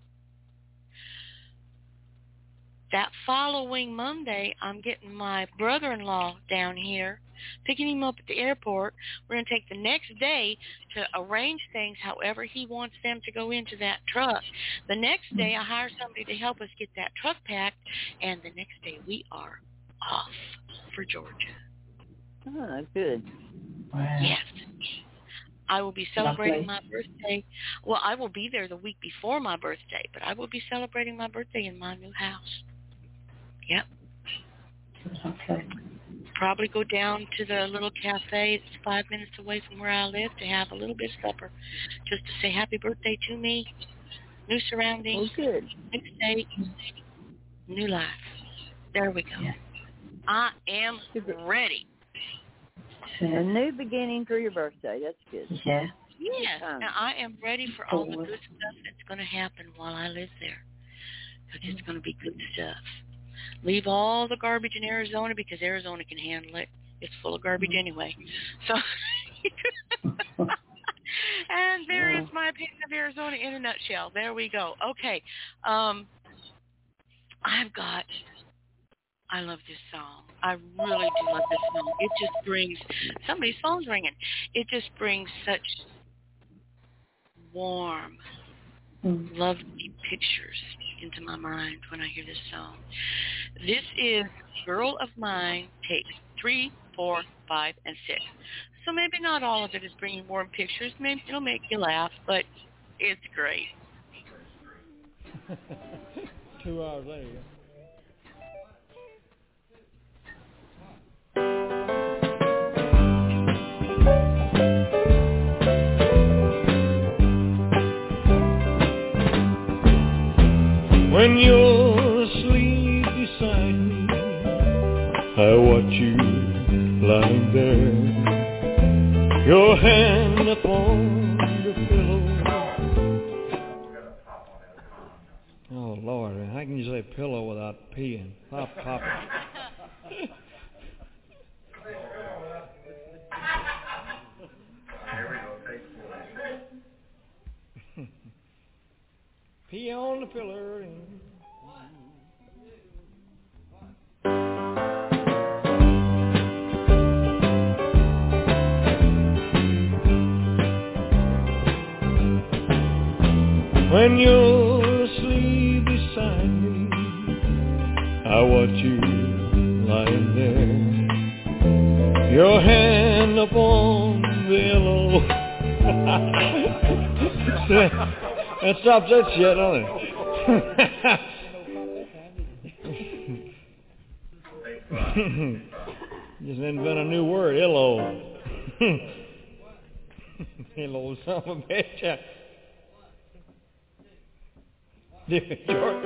That following Monday, I'm getting my brother-in-law down here, picking him up at the airport. We're going to take the next day to arrange things however he wants them to go into that truck. The next day, I hire somebody to help us get that truck packed, and the next day we are off for Georgia. Oh, good. Wow. Yes. I will be celebrating my birthday. Well, I will be there the week before my birthday, but I will be celebrating my birthday in my new house. Yep. Okay. Probably go down to the little cafe. It's 5 minutes away from where I live to have a little bit of supper, just to say happy birthday to me. New surroundings, good. New state, new life. There we go. Yeah. I am ready. A new beginning for your birthday. That's good. Yeah. Yes, and I am ready for all the good stuff that's going to happen while I live there. Because it's going to be good stuff. Leave all the garbage in Arizona because Arizona can handle it. It's full of garbage anyway. So, and there is my opinion of Arizona in a nutshell. There we go. Okay. I love this song. I really do love this song. It just brings, somebody's phone's ringing. It just brings such warm, lovely pictures into my mind when I hear this song. This is Girl of Mine, takes 3, 4, 5, and 6. So maybe not all of it is bringing warm pictures. Maybe it'll make you laugh, but it's great. 2 hours later. When you're asleep beside me, I watch you lying there, your hand upon the pillow. Oh, Lord, how can you say pillow without peeing? Pop it. Pee on the pillar. When you're asleep beside me, I watch you lying there, your hand upon the pillow. That stops that shit, don't it? Just invent a new word, illo. Illo, son of a bitch. George.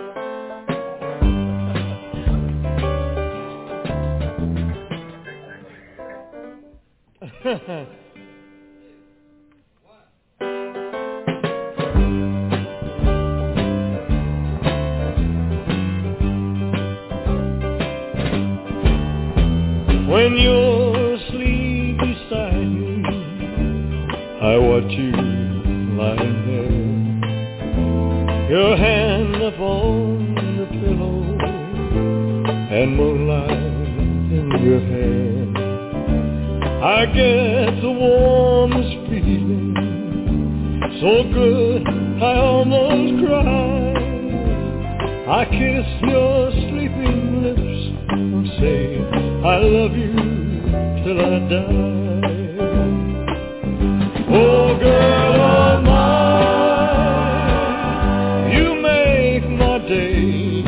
When you're asleep beside me, I watch you lying there, your hand upon the pillow. and moonlight in your hair. I get the warmest feeling, so good I almost cry. I kiss your sleeping lips and say I love you till I die. Oh girl of mine, you make my day.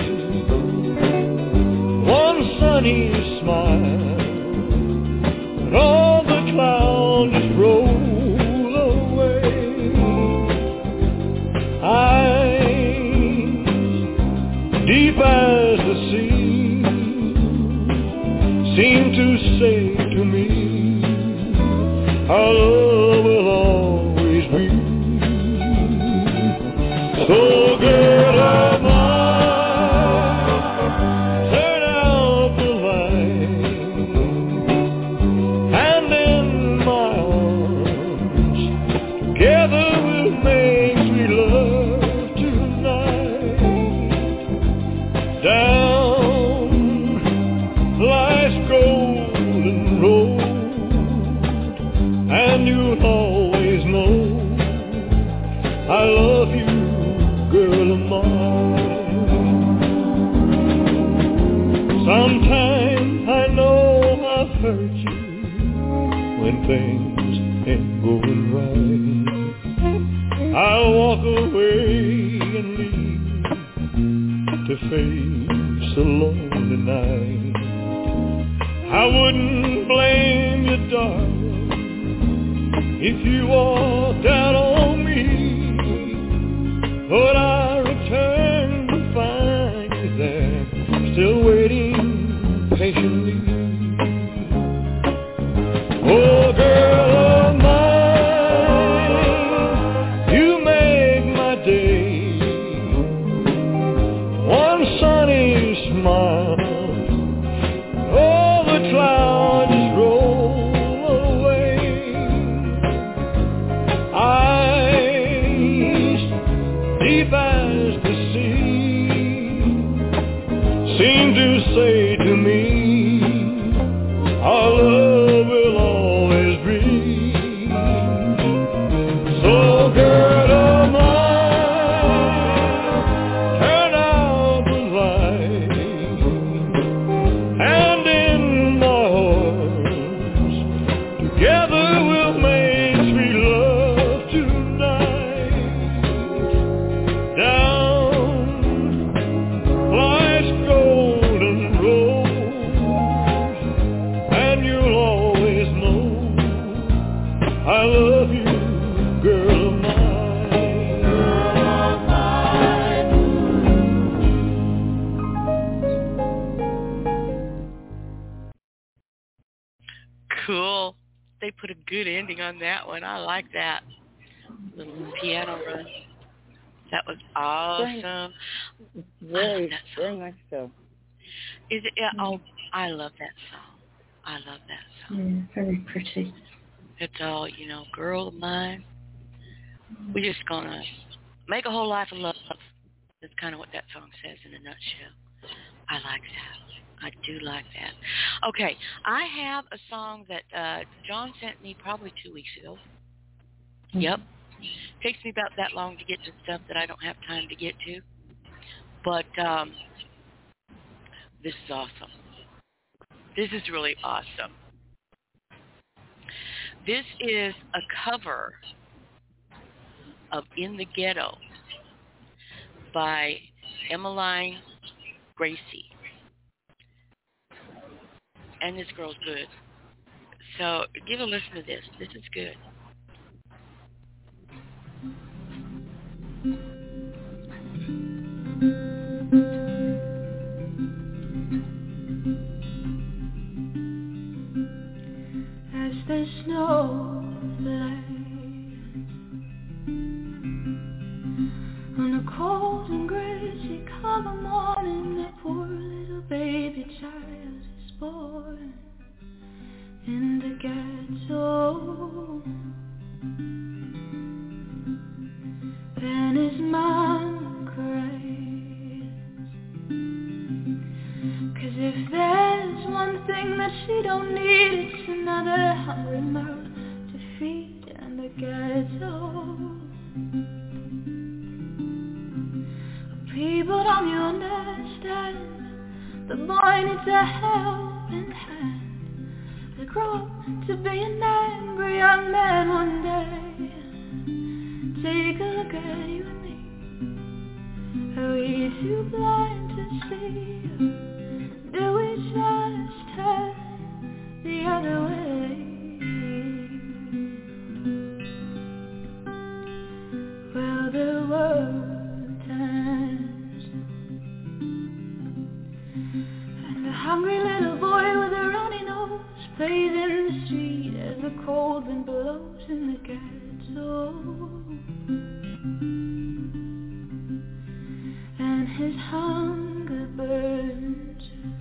One sunny smile, and all the clouds just roll away. Eyes deep as the sea seem to say to me, our love will always be. So girl of mine, turn out the light, and in my arms, together we'll make sweet love tonight. Down life's golden road, and you'll always know I love you, girl of mine. Sometimes I know I've hurt you when things ain't going right. I'll walk away and leave to face a lonely night. I wouldn't blame you, darling, if you walked out on me, but I return to find you there, still waiting patiently. Oh girl of mine, you make my day. One sunny smile, all the clouds just roll away. Eyes deep as the sea seem to say to me, our love will always be. So girl of mine, turn out the light, and in my arms, together we'll make sweet love tonight. Down life's golden road, and you'll always know I love you, girl of mine. Cool. They put a good ending on that one. I like that little piano run. That was awesome. Very, very much so. Is it? Yeah, oh, I love that song. I love that song. Yeah, very pretty. It's all, girl of mine. We're just gonna make a whole life of love. That's kind of what that song says in a nutshell. I like that. I do like that. Okay, I have a song that John sent me probably 2 weeks ago. Mm-hmm. Yep. Takes me about that long to get to stuff that I don't have time to get to. But this is awesome. This is really awesome. This is a cover of In the Ghetto by Emmeline Gracie. And this girl's good. So give a listen to this. This is good. As the snow lay on a cold and gray Chicago morning, that poor little baby child is born in the ghetto. Then his mama cries, 'cause if she don't need it. It's another hungry mouth to feed in the ghetto. People don't you understand? The boy needs a helping hand to grow up to be an angry young man one day. Take a look at you and me. Are we too blind to see? Do we just turn the other way? Well, the world turns, and the hungry little boy with a runny nose plays in the street as the cold wind blows in the ghetto. And his hunger burns,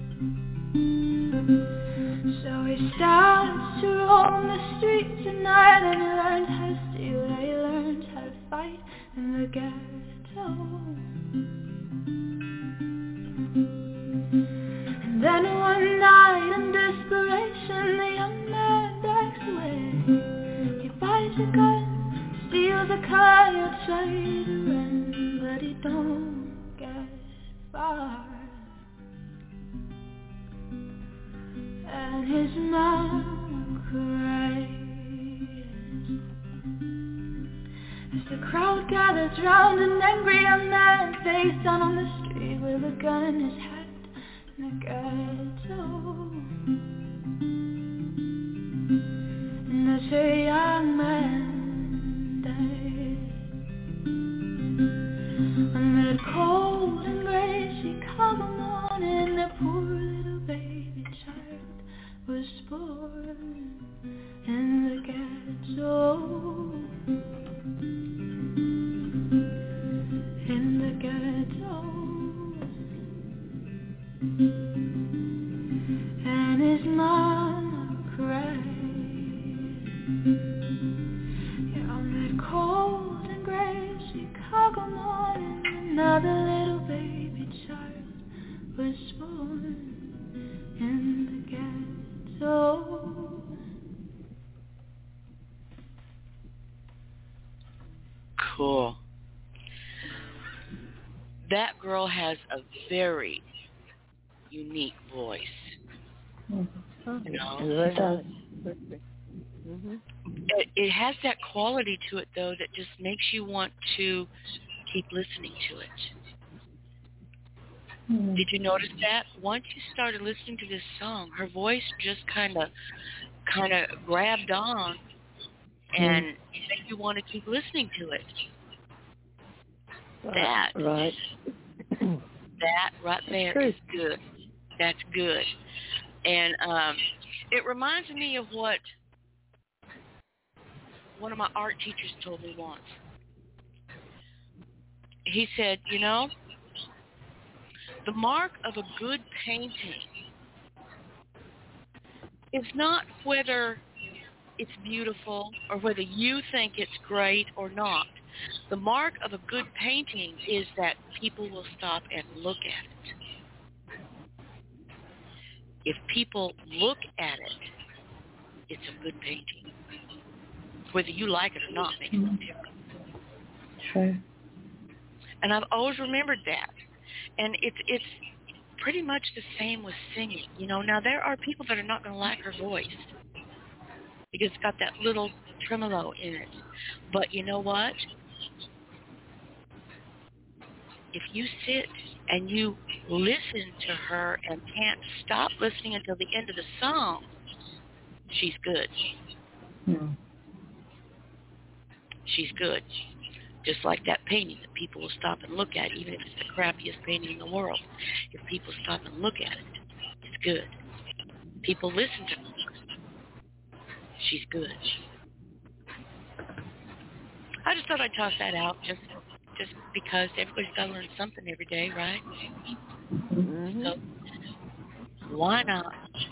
so he starts to roam the streets at night, and he learns how to steal, and he learns how to fight in the ghetto. And then one night in desperation, the young man backs away. He buys a gun, steals a car, he'll try to run, but he don't get far. And his mom cries as the crowd gathers round an angry young man face down on the street with a gun in his hand in the ghetto. And there's a young man died on that cold and gray Chicago morning. The poor little baby child was born in the ghetto. In the ghetto. And his mama cried. Yeah, on that cold and gray Chicago morning, another little baby child was born in the ghetto. Cool. That girl has a very unique voice. Mm-hmm. You know? It does. It has that quality to it, though, that just makes you want to keep listening to it. Mm-hmm. Did you notice that? Once you started listening to this song, her voice just kind of grabbed on, and made you want to keep listening to it. That right there is good. That's good. And it reminds me of what one of my art teachers told me once. He said, you know, the mark of a good painting is not whether it's beautiful or whether you think it's great or not. The mark of a good painting is that people will stop and look at it. If people look at it, it's a good painting. Whether you like it or not makes no difference. True. And I've always remembered that. And it's pretty much the same with singing. You know, now there are people that are not going to like her voice because it's got that little tremolo in it. But you know what? If you sit and you listen to her and can't stop listening until the end of the song, she's good. She's good. Just like that painting that people will stop and look at, even if it's the crappiest painting in the world. If people stop and look at it, it's good. People listen to her. She's good. I just thought I'd toss that out just because everybody's got to learn something every day, right? Mm-hmm. So why not?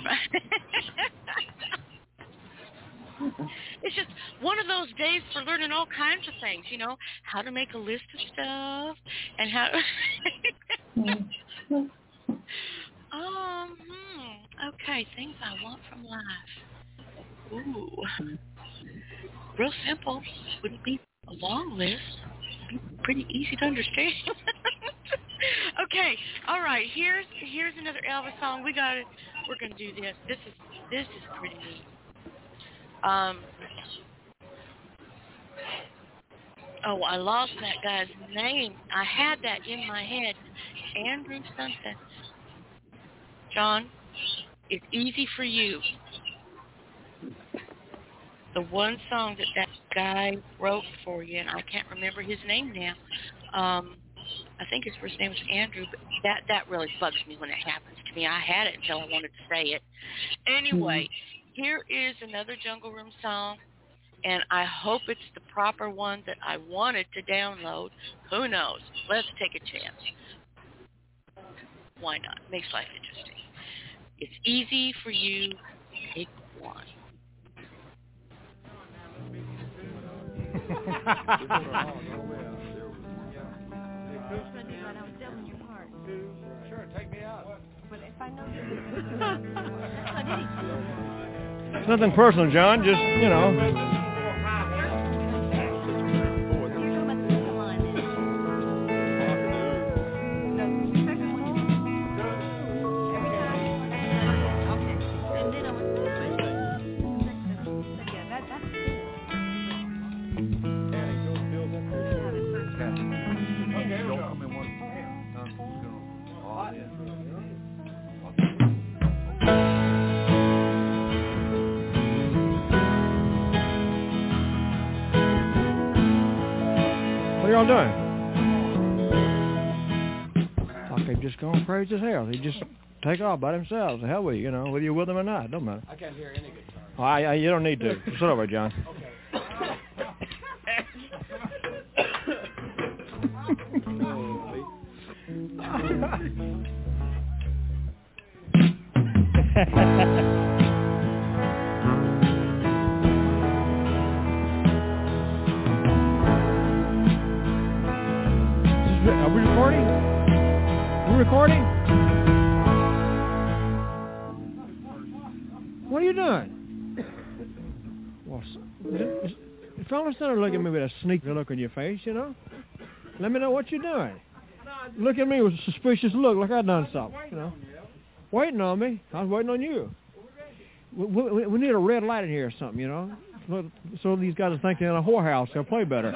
It's just one of those days for learning all kinds of things, you know, how to make a list of stuff and how... Okay. Okay, things I want from life. Ooh. Real simple. Wouldn't be a long list. Be pretty easy to understand. Okay, all right. Here's another Elvis song. We're gonna do this. This is pretty neat. Oh, I lost that guy's name. I had that in my head. Andrew something. John, it's easy for you. The one song that guy wrote for you, and I can't remember his name now. I think his first name was Andrew, but that really bugs me when it happens to me. I had it until I wanted to say it. Anyway, here is another Jungle Room song, and I hope it's the proper one that I wanted to download. Who knows? Let's take a chance. Why not? Makes life interesting. It's easy for you. Take one. Sure, take me out. But if I know It's nothing personal, John. Just, you know. What are y'all doing? Like they've just gone crazy as hell. They just take off by themselves. The hell with you, whether you're with them or not. Don't matter. I can't hear any guitar. Oh, you don't need to. Sit over, John. Are we recording? We're recording? What are you doing? Well, the fellas that are looking at me with a sneaky look on your face, Let me know what you're doing. Look at me with a suspicious look, like I done something, Waiting on me. I was waiting on you. We need a red light in here or something, So these guys think they're in a whorehouse. They'll play better.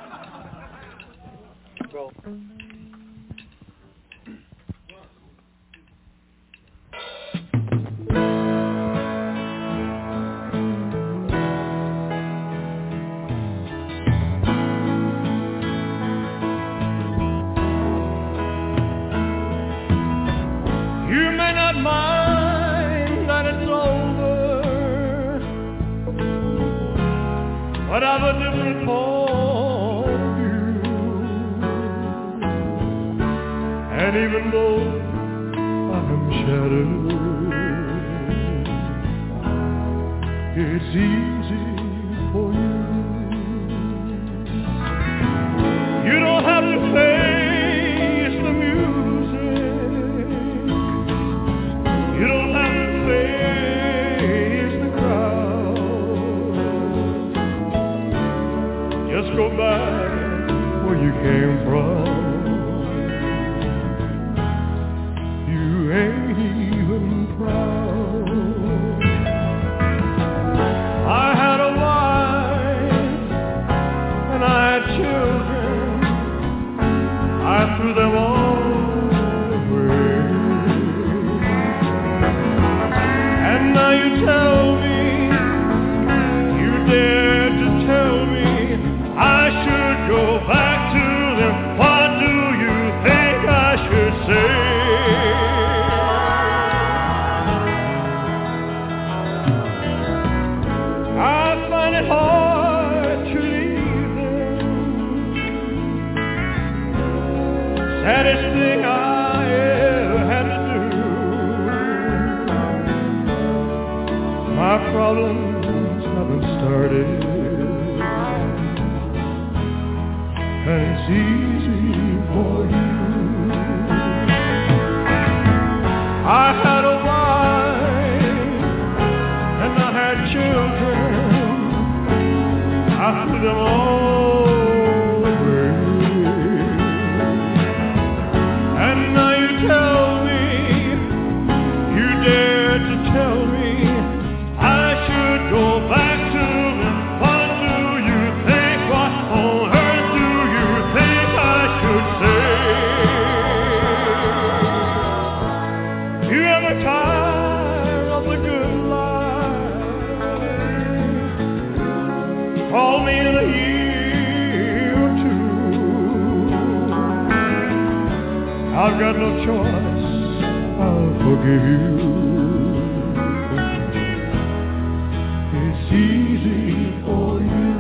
You may not mind that it's over, but I've a different point of view. And even though I'm shattered, it's easy for you. You don't have to face the music. You don't have to face the crowd. Just go back where you came from. You ain't even proud. I had a wife and I had children. I threw them all away. And now you tell me, you dare to tell me I should go back to them. What do you think I should say? I find it hard to leave them. Saddest thing I ever had to do. My problems haven't started, and it's easy for you. I had a wife I've got no choice, I'll forgive you. It's easy for you.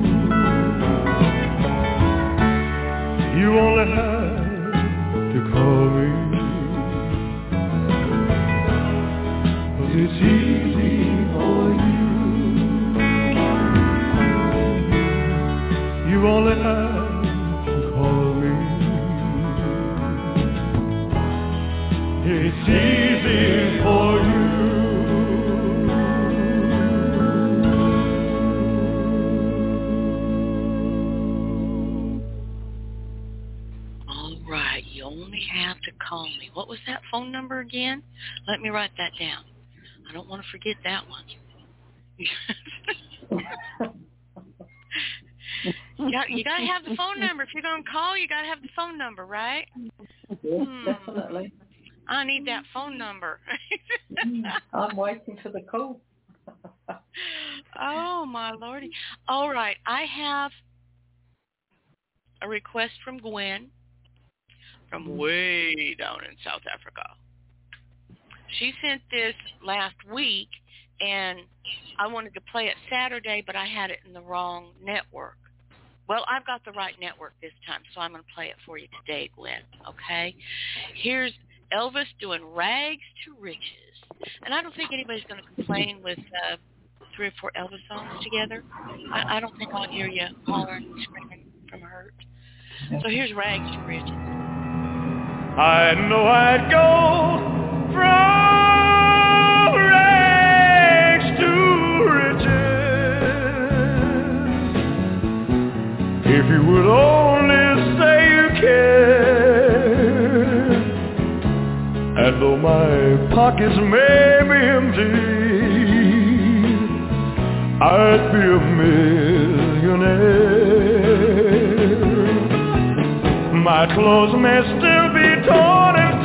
You only have to call me. It's easy for you. You only have to call me. It's easy for you. All right, you only have to call me. What was that phone number again? Let me write that down. I don't want to forget that one. You got to have the phone number. If you're going to call, you got to have the phone number, right? Yes, definitely. I need that phone number. I'm waiting for the call. Oh, my Lordy. All right, I have a request from Gwen from way down in South Africa. She sent this last week, and I wanted to play it Saturday, but I had it in the wrong network. Well, I've got the right network this time, so I'm going to play it for you today, Gwen, okay? Here's Elvis doing Rags to Riches. And I don't think anybody's going to complain with 3 or 4 Elvis songs together. I don't think I'll hear you hollering and screaming from hurt. So here's Rags to Riches. I know I'd go from rags to riches if you would only say you care. And though my pockets may be empty, I'd be a millionaire. My clothes may still be torn and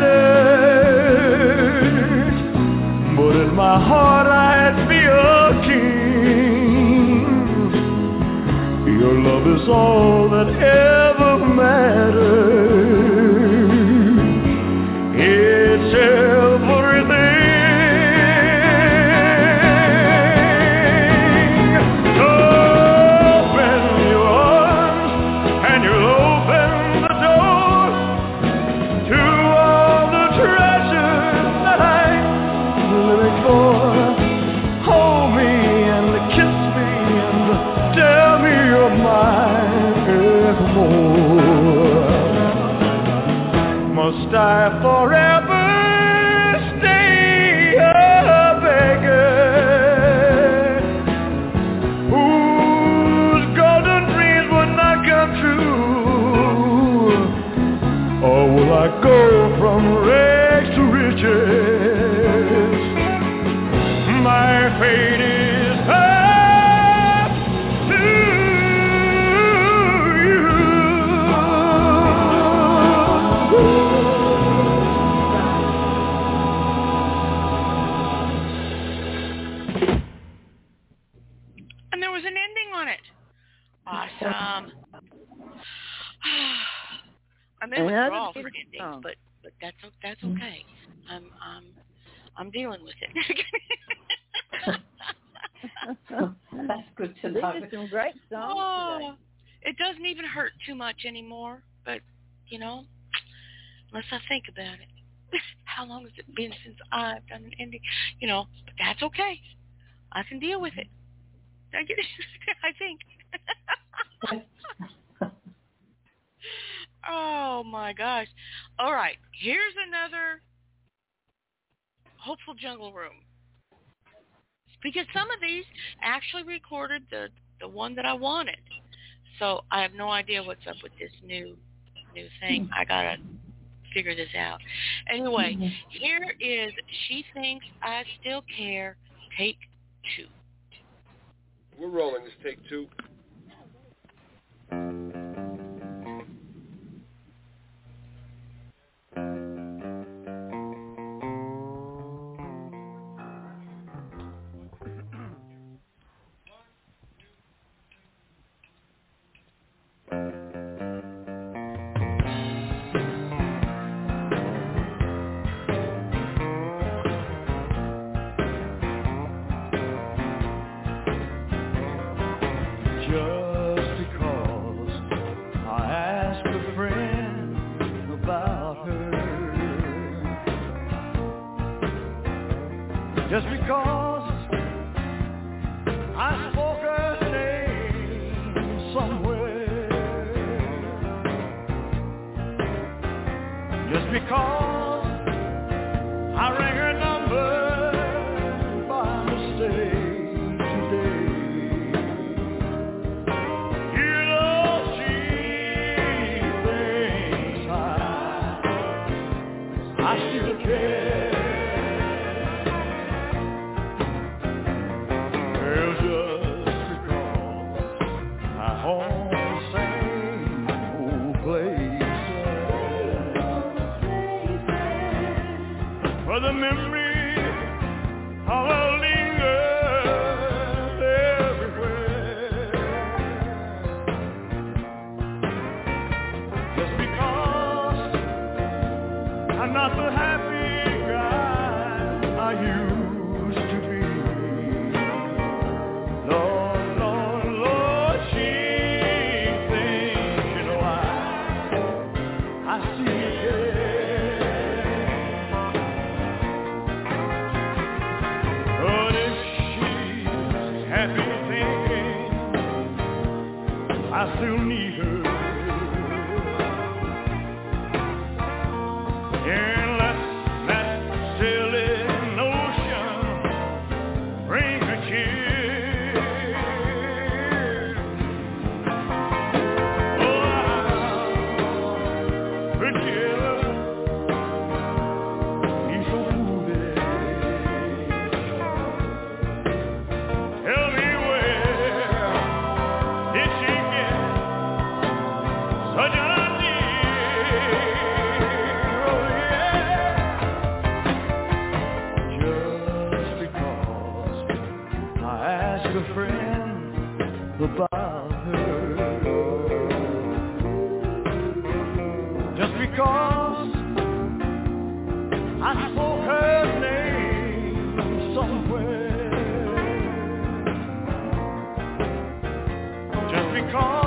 tattered, but in my heart I'd be a king. Your love is all that ever matters. It's everything. Open your arms and you'll open the door to all the treasures that I'm living for. Hold me and kiss me and tell me you're mine evermore. Must I forever stay a beggar whose golden dreams would not come true? Or will I go from rags to riches? My fate is up to you. And there was an ending on it. Awesome. I may withdraw for endings, but that's okay. I'm dealing with it. That's good to know. These are some great songs today. It doesn't even hurt too much anymore, but, you know, unless I think about it. How long has it been since I've done an ending? You know, but that's okay. I can deal with it. I think. Oh, my gosh. All right. Here's another Hopeful Jungle Room. Because some of these actually recorded the one that I wanted. So I have no idea what's up with this new thing. I got to figure this out. Anyway, here is She Thinks I Still Care, Take 2. We're rolling this take 2. just because I spoke her name somewhere, just because I rang her number by mistake today. You know she thinks I still care. For the memory of a lingers everywhere. Just because I'm not the happy guy I used to be. Lord, Lord, Lord, she thinks, you know, I see it. I still need her. And let that silly notion bring a cheer. Oh, but yeah, he's so foolish. Tell me where did she get such an idea? Oh yeah, just because I asked a friend about her, just because I spoke her name somewhere, just because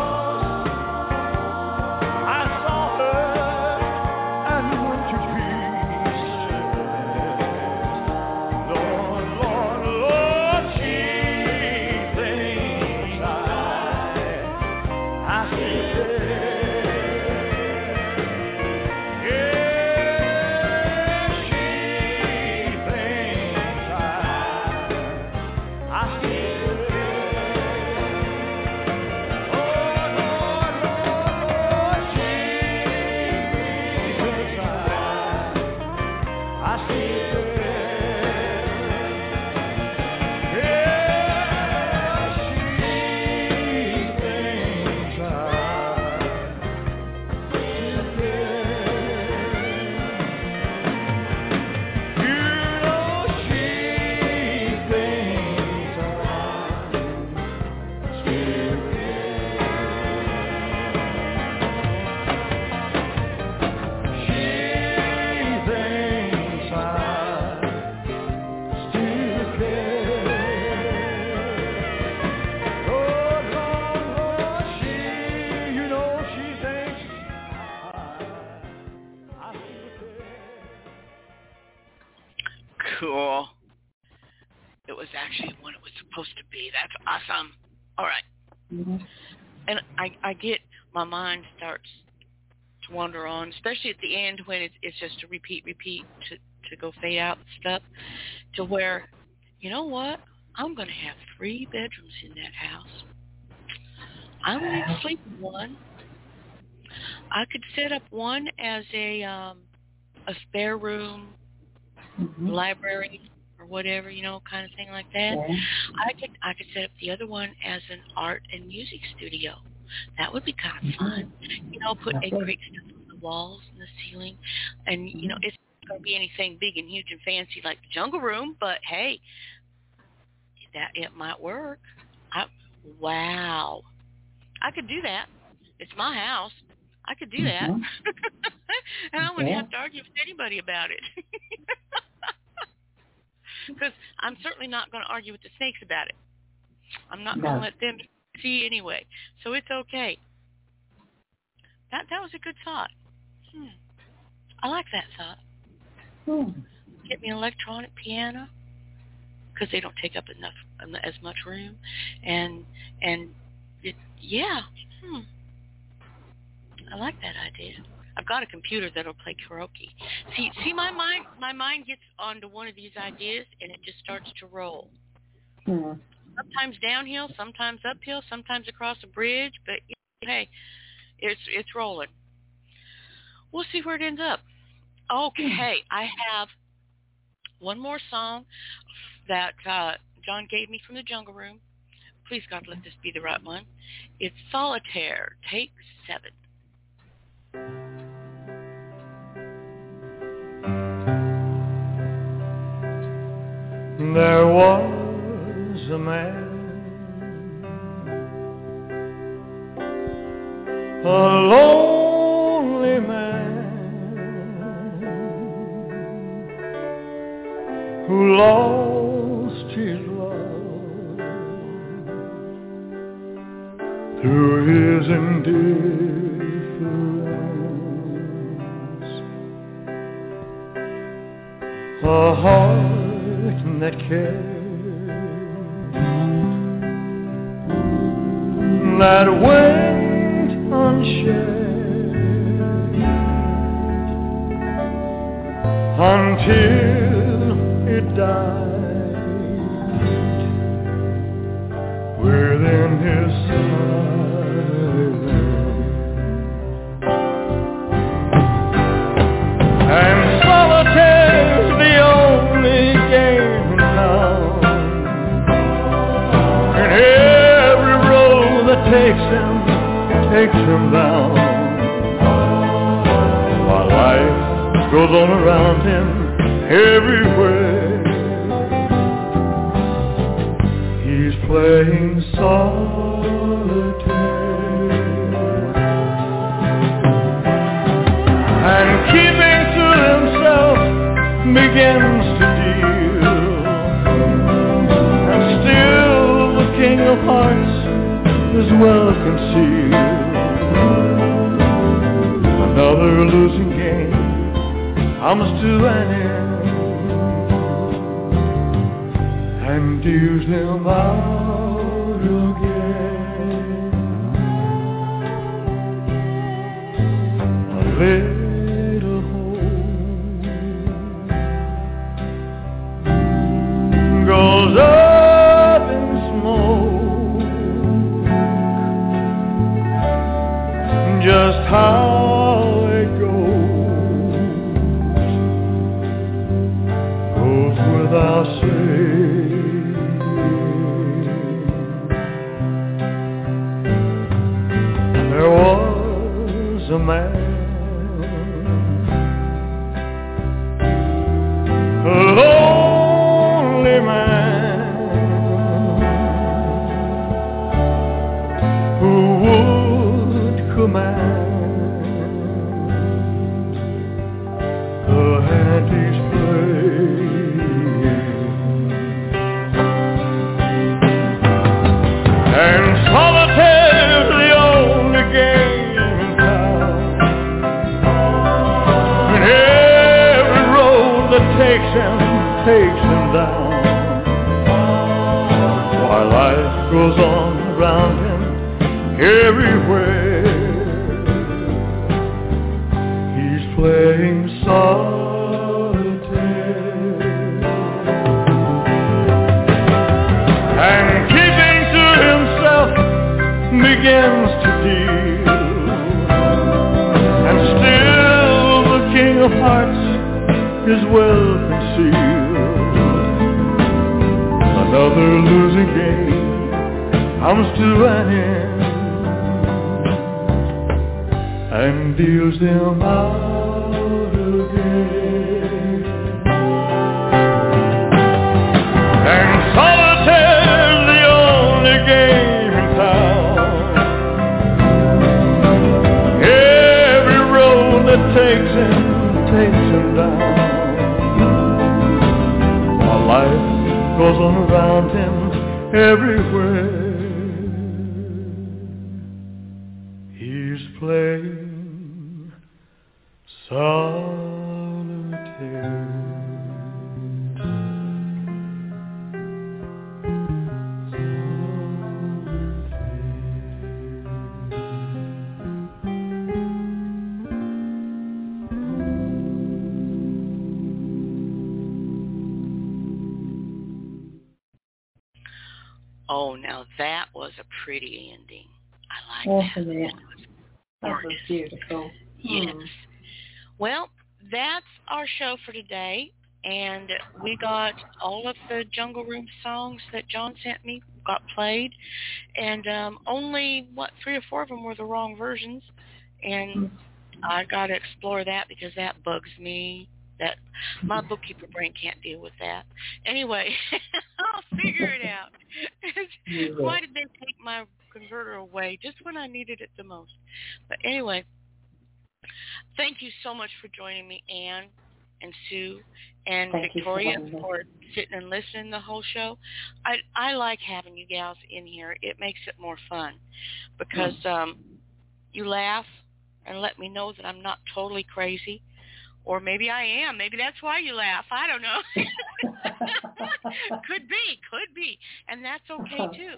cool. It was actually when it was supposed to be. That's awesome. All right. Mm-hmm. And I get my mind starts to wander on, especially at the end when it's just a repeat to go fade out and stuff, to where, you know what? I'm going to have 3 bedrooms in that house. I'm going to sleep in one. I could set up one as a spare room, library or whatever, you know, kind of thing like that. Yeah. I could set up the other one as an art and music studio. That would be kind of fun. You know, put egg crate stuff on the walls and the ceiling. And, you know, it's not going to be anything big and huge and fancy like the Jungle Room, but hey, that it might work. Wow. I could do that. It's my house. I could do that. And I wouldn't have to argue with anybody about it. Because I'm certainly not going to argue with the snakes about it. I'm not going to let them see anyway. So it's okay. That was a good thought. I like that thought. Get me an electronic piano. because they don't take up as much room, and I like that idea. I've got a computer that'll play karaoke. See, my mind gets onto one of these ideas and it just starts to roll. Sometimes downhill, sometimes uphill, sometimes across a bridge, but hey, it's rolling. We'll see where it ends up. Okay, I have one more song that John gave me from the Jungle Room. Please, God, let this be the right one. It's Solitaire, Take 7. There was a man, a lonely man, who lost his love through his indifference. A heart that cared, that went unshared until it died within his silence. And solitaire's the only game takes him down, while life goes on around him everywhere. He's playing solitaire and keeping to himself begins to deal, and still the King of Hearts is well concealed. Another losing game comes to an end and deals him out again. A little hope goes up in smoke. Just how it goes without saying. There was a man, a lonely man, who would command the hand he's playing, and solitaire's the only game in town, and every road that takes him down, while life goes on around him everywhere. He's playing solitaire and keeping to himself begins to deal, and still the King of Hearts is well concealed. Another losing game comes to an end and deals them out again. And solitaire's the only game in town. Every road that takes him down, while life goes on around him everywhere. He's playing solitaire. Oh, now that was a pretty ending. I like awesome, that. Yeah. That was beautiful. Yes. Well, that's our show for today. And we got all of the Jungle Room songs that John sent me got played. And only, 3 or 4 of them were the wrong versions. And I got to explore that because that bugs me. That my bookkeeper brain can't deal with that. Anyway, I'll figure it out. Why did they take my converter away just when I needed it the most? But anyway, thank you so much for joining me, Anne and Sue and Victoria, for sitting and listening the whole show. I like having you gals in here. It makes it more fun because you laugh and let me know that I'm not totally crazy. Or maybe I am. Maybe that's why you laugh. I don't know. Could be. And that's okay, too.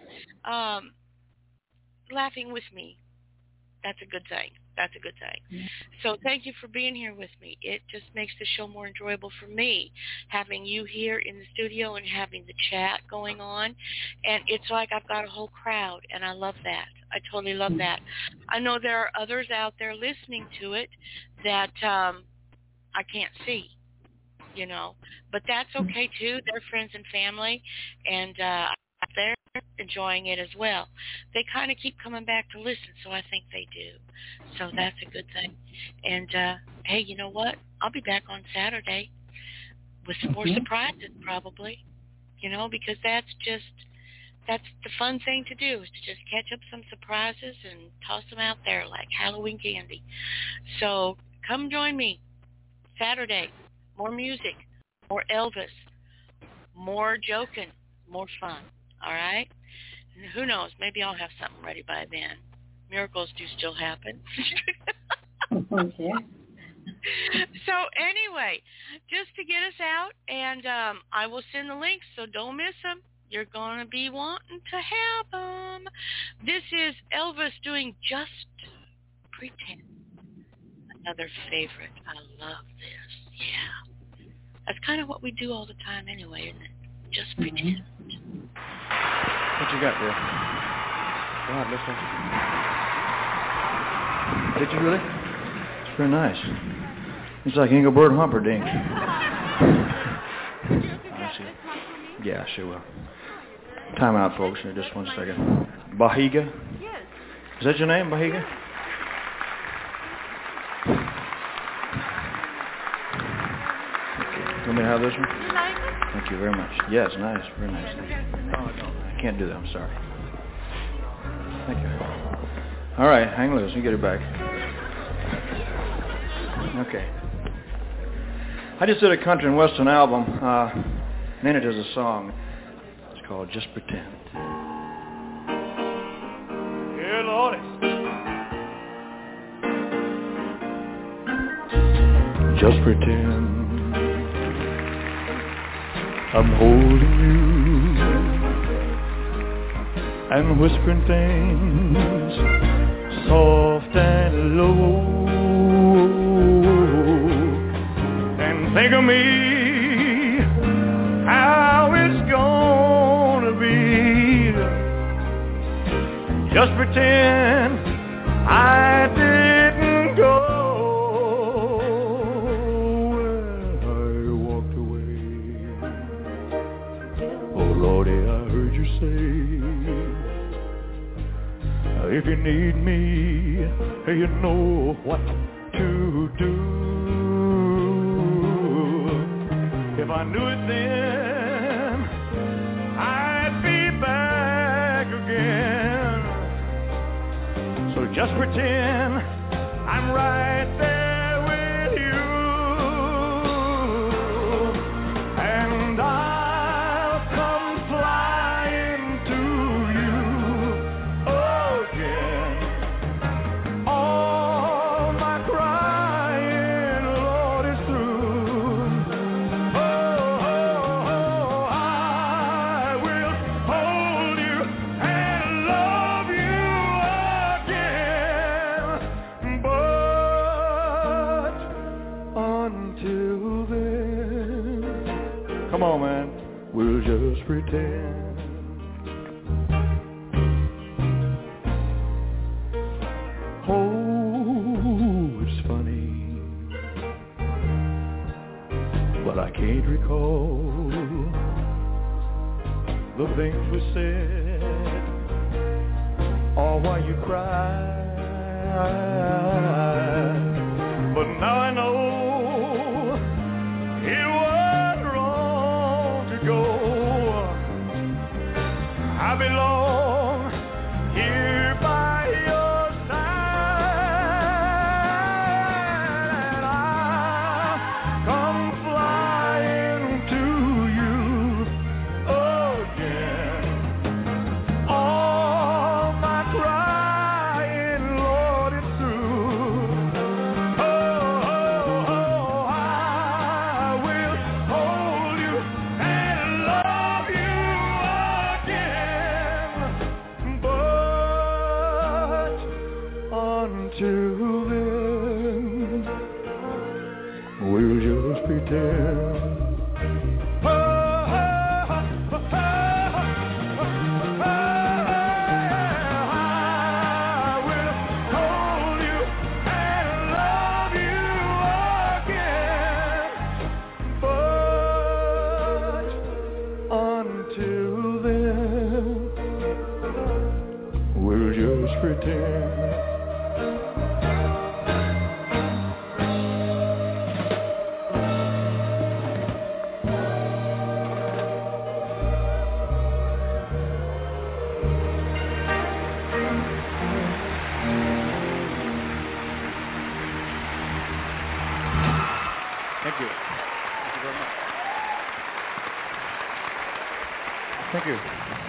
Laughing with me, that's a good thing. So thank you for being here with me. It just makes the show more enjoyable for me, having you here in the studio and having the chat going on. And it's like I've got a whole crowd, and I love that. I totally love that. I know there are others out there listening to it that I can't see, but that's okay too. They're friends and family, and they're enjoying it as well. They kind of keep coming back to listen, so I think they do. So that's a good thing. And hey, you know what? I'll be back on Saturday with some more surprises, probably. Because that's the fun thing to do, is to just catch up some surprises and toss them out there like Halloween candy. So come join me. Saturday, more music, more Elvis, more joking, more fun, all right? And who knows, maybe I'll have something ready by then. Miracles do still happen. Okay. So anyway, just to get us out, and I will send the links, so don't miss them. You're going to be wanting to have them. This is Elvis doing Just Pretend. Another favorite. I love this. Yeah. That's kind of what we do all the time anyway, isn't it? Just pretend. What you got there? Go ahead, listen. Did you really? It's very nice. It's like Engelbert Humperdinck. Yeah, sure will. Time out, folks. Just one second. Bahiga? Yes. Is that your name, Bahiga? Let me have this one. You like it? Thank you very much. Yes, nice. Very nice. Oh, no, I can't do that. I'm sorry. Thank you. All right, hang loose. You get it back. Okay. I just did a country and western album, and in it is a song. It's called Just Pretend. Yeah, Lordy. Just pretend I'm holding you and whispering things soft and low, and think of me, how it's gonna be. Just pretend I didn't go. Lordy, I heard you say, if you need me, you know what to do. If I knew it then, I'd be back again. So just pretend I'm right there with you, and I'll come flying to you. Oh yeah, all my crying, Lord, is through. Oh, I will hold you and love you again. But until then, come on, man, we'll just pretend. but I can't recall the things we said or why you cried. But now I know it was wrong to go. I belong here by your side, and I'll come flying to you again. All my crying, Lord, it's through. Oh, oh, oh, I will hold you and love you again. But until then, we'll just pretend. Until then, we'll just pretend. Thank you. Thank you very much. Thank you.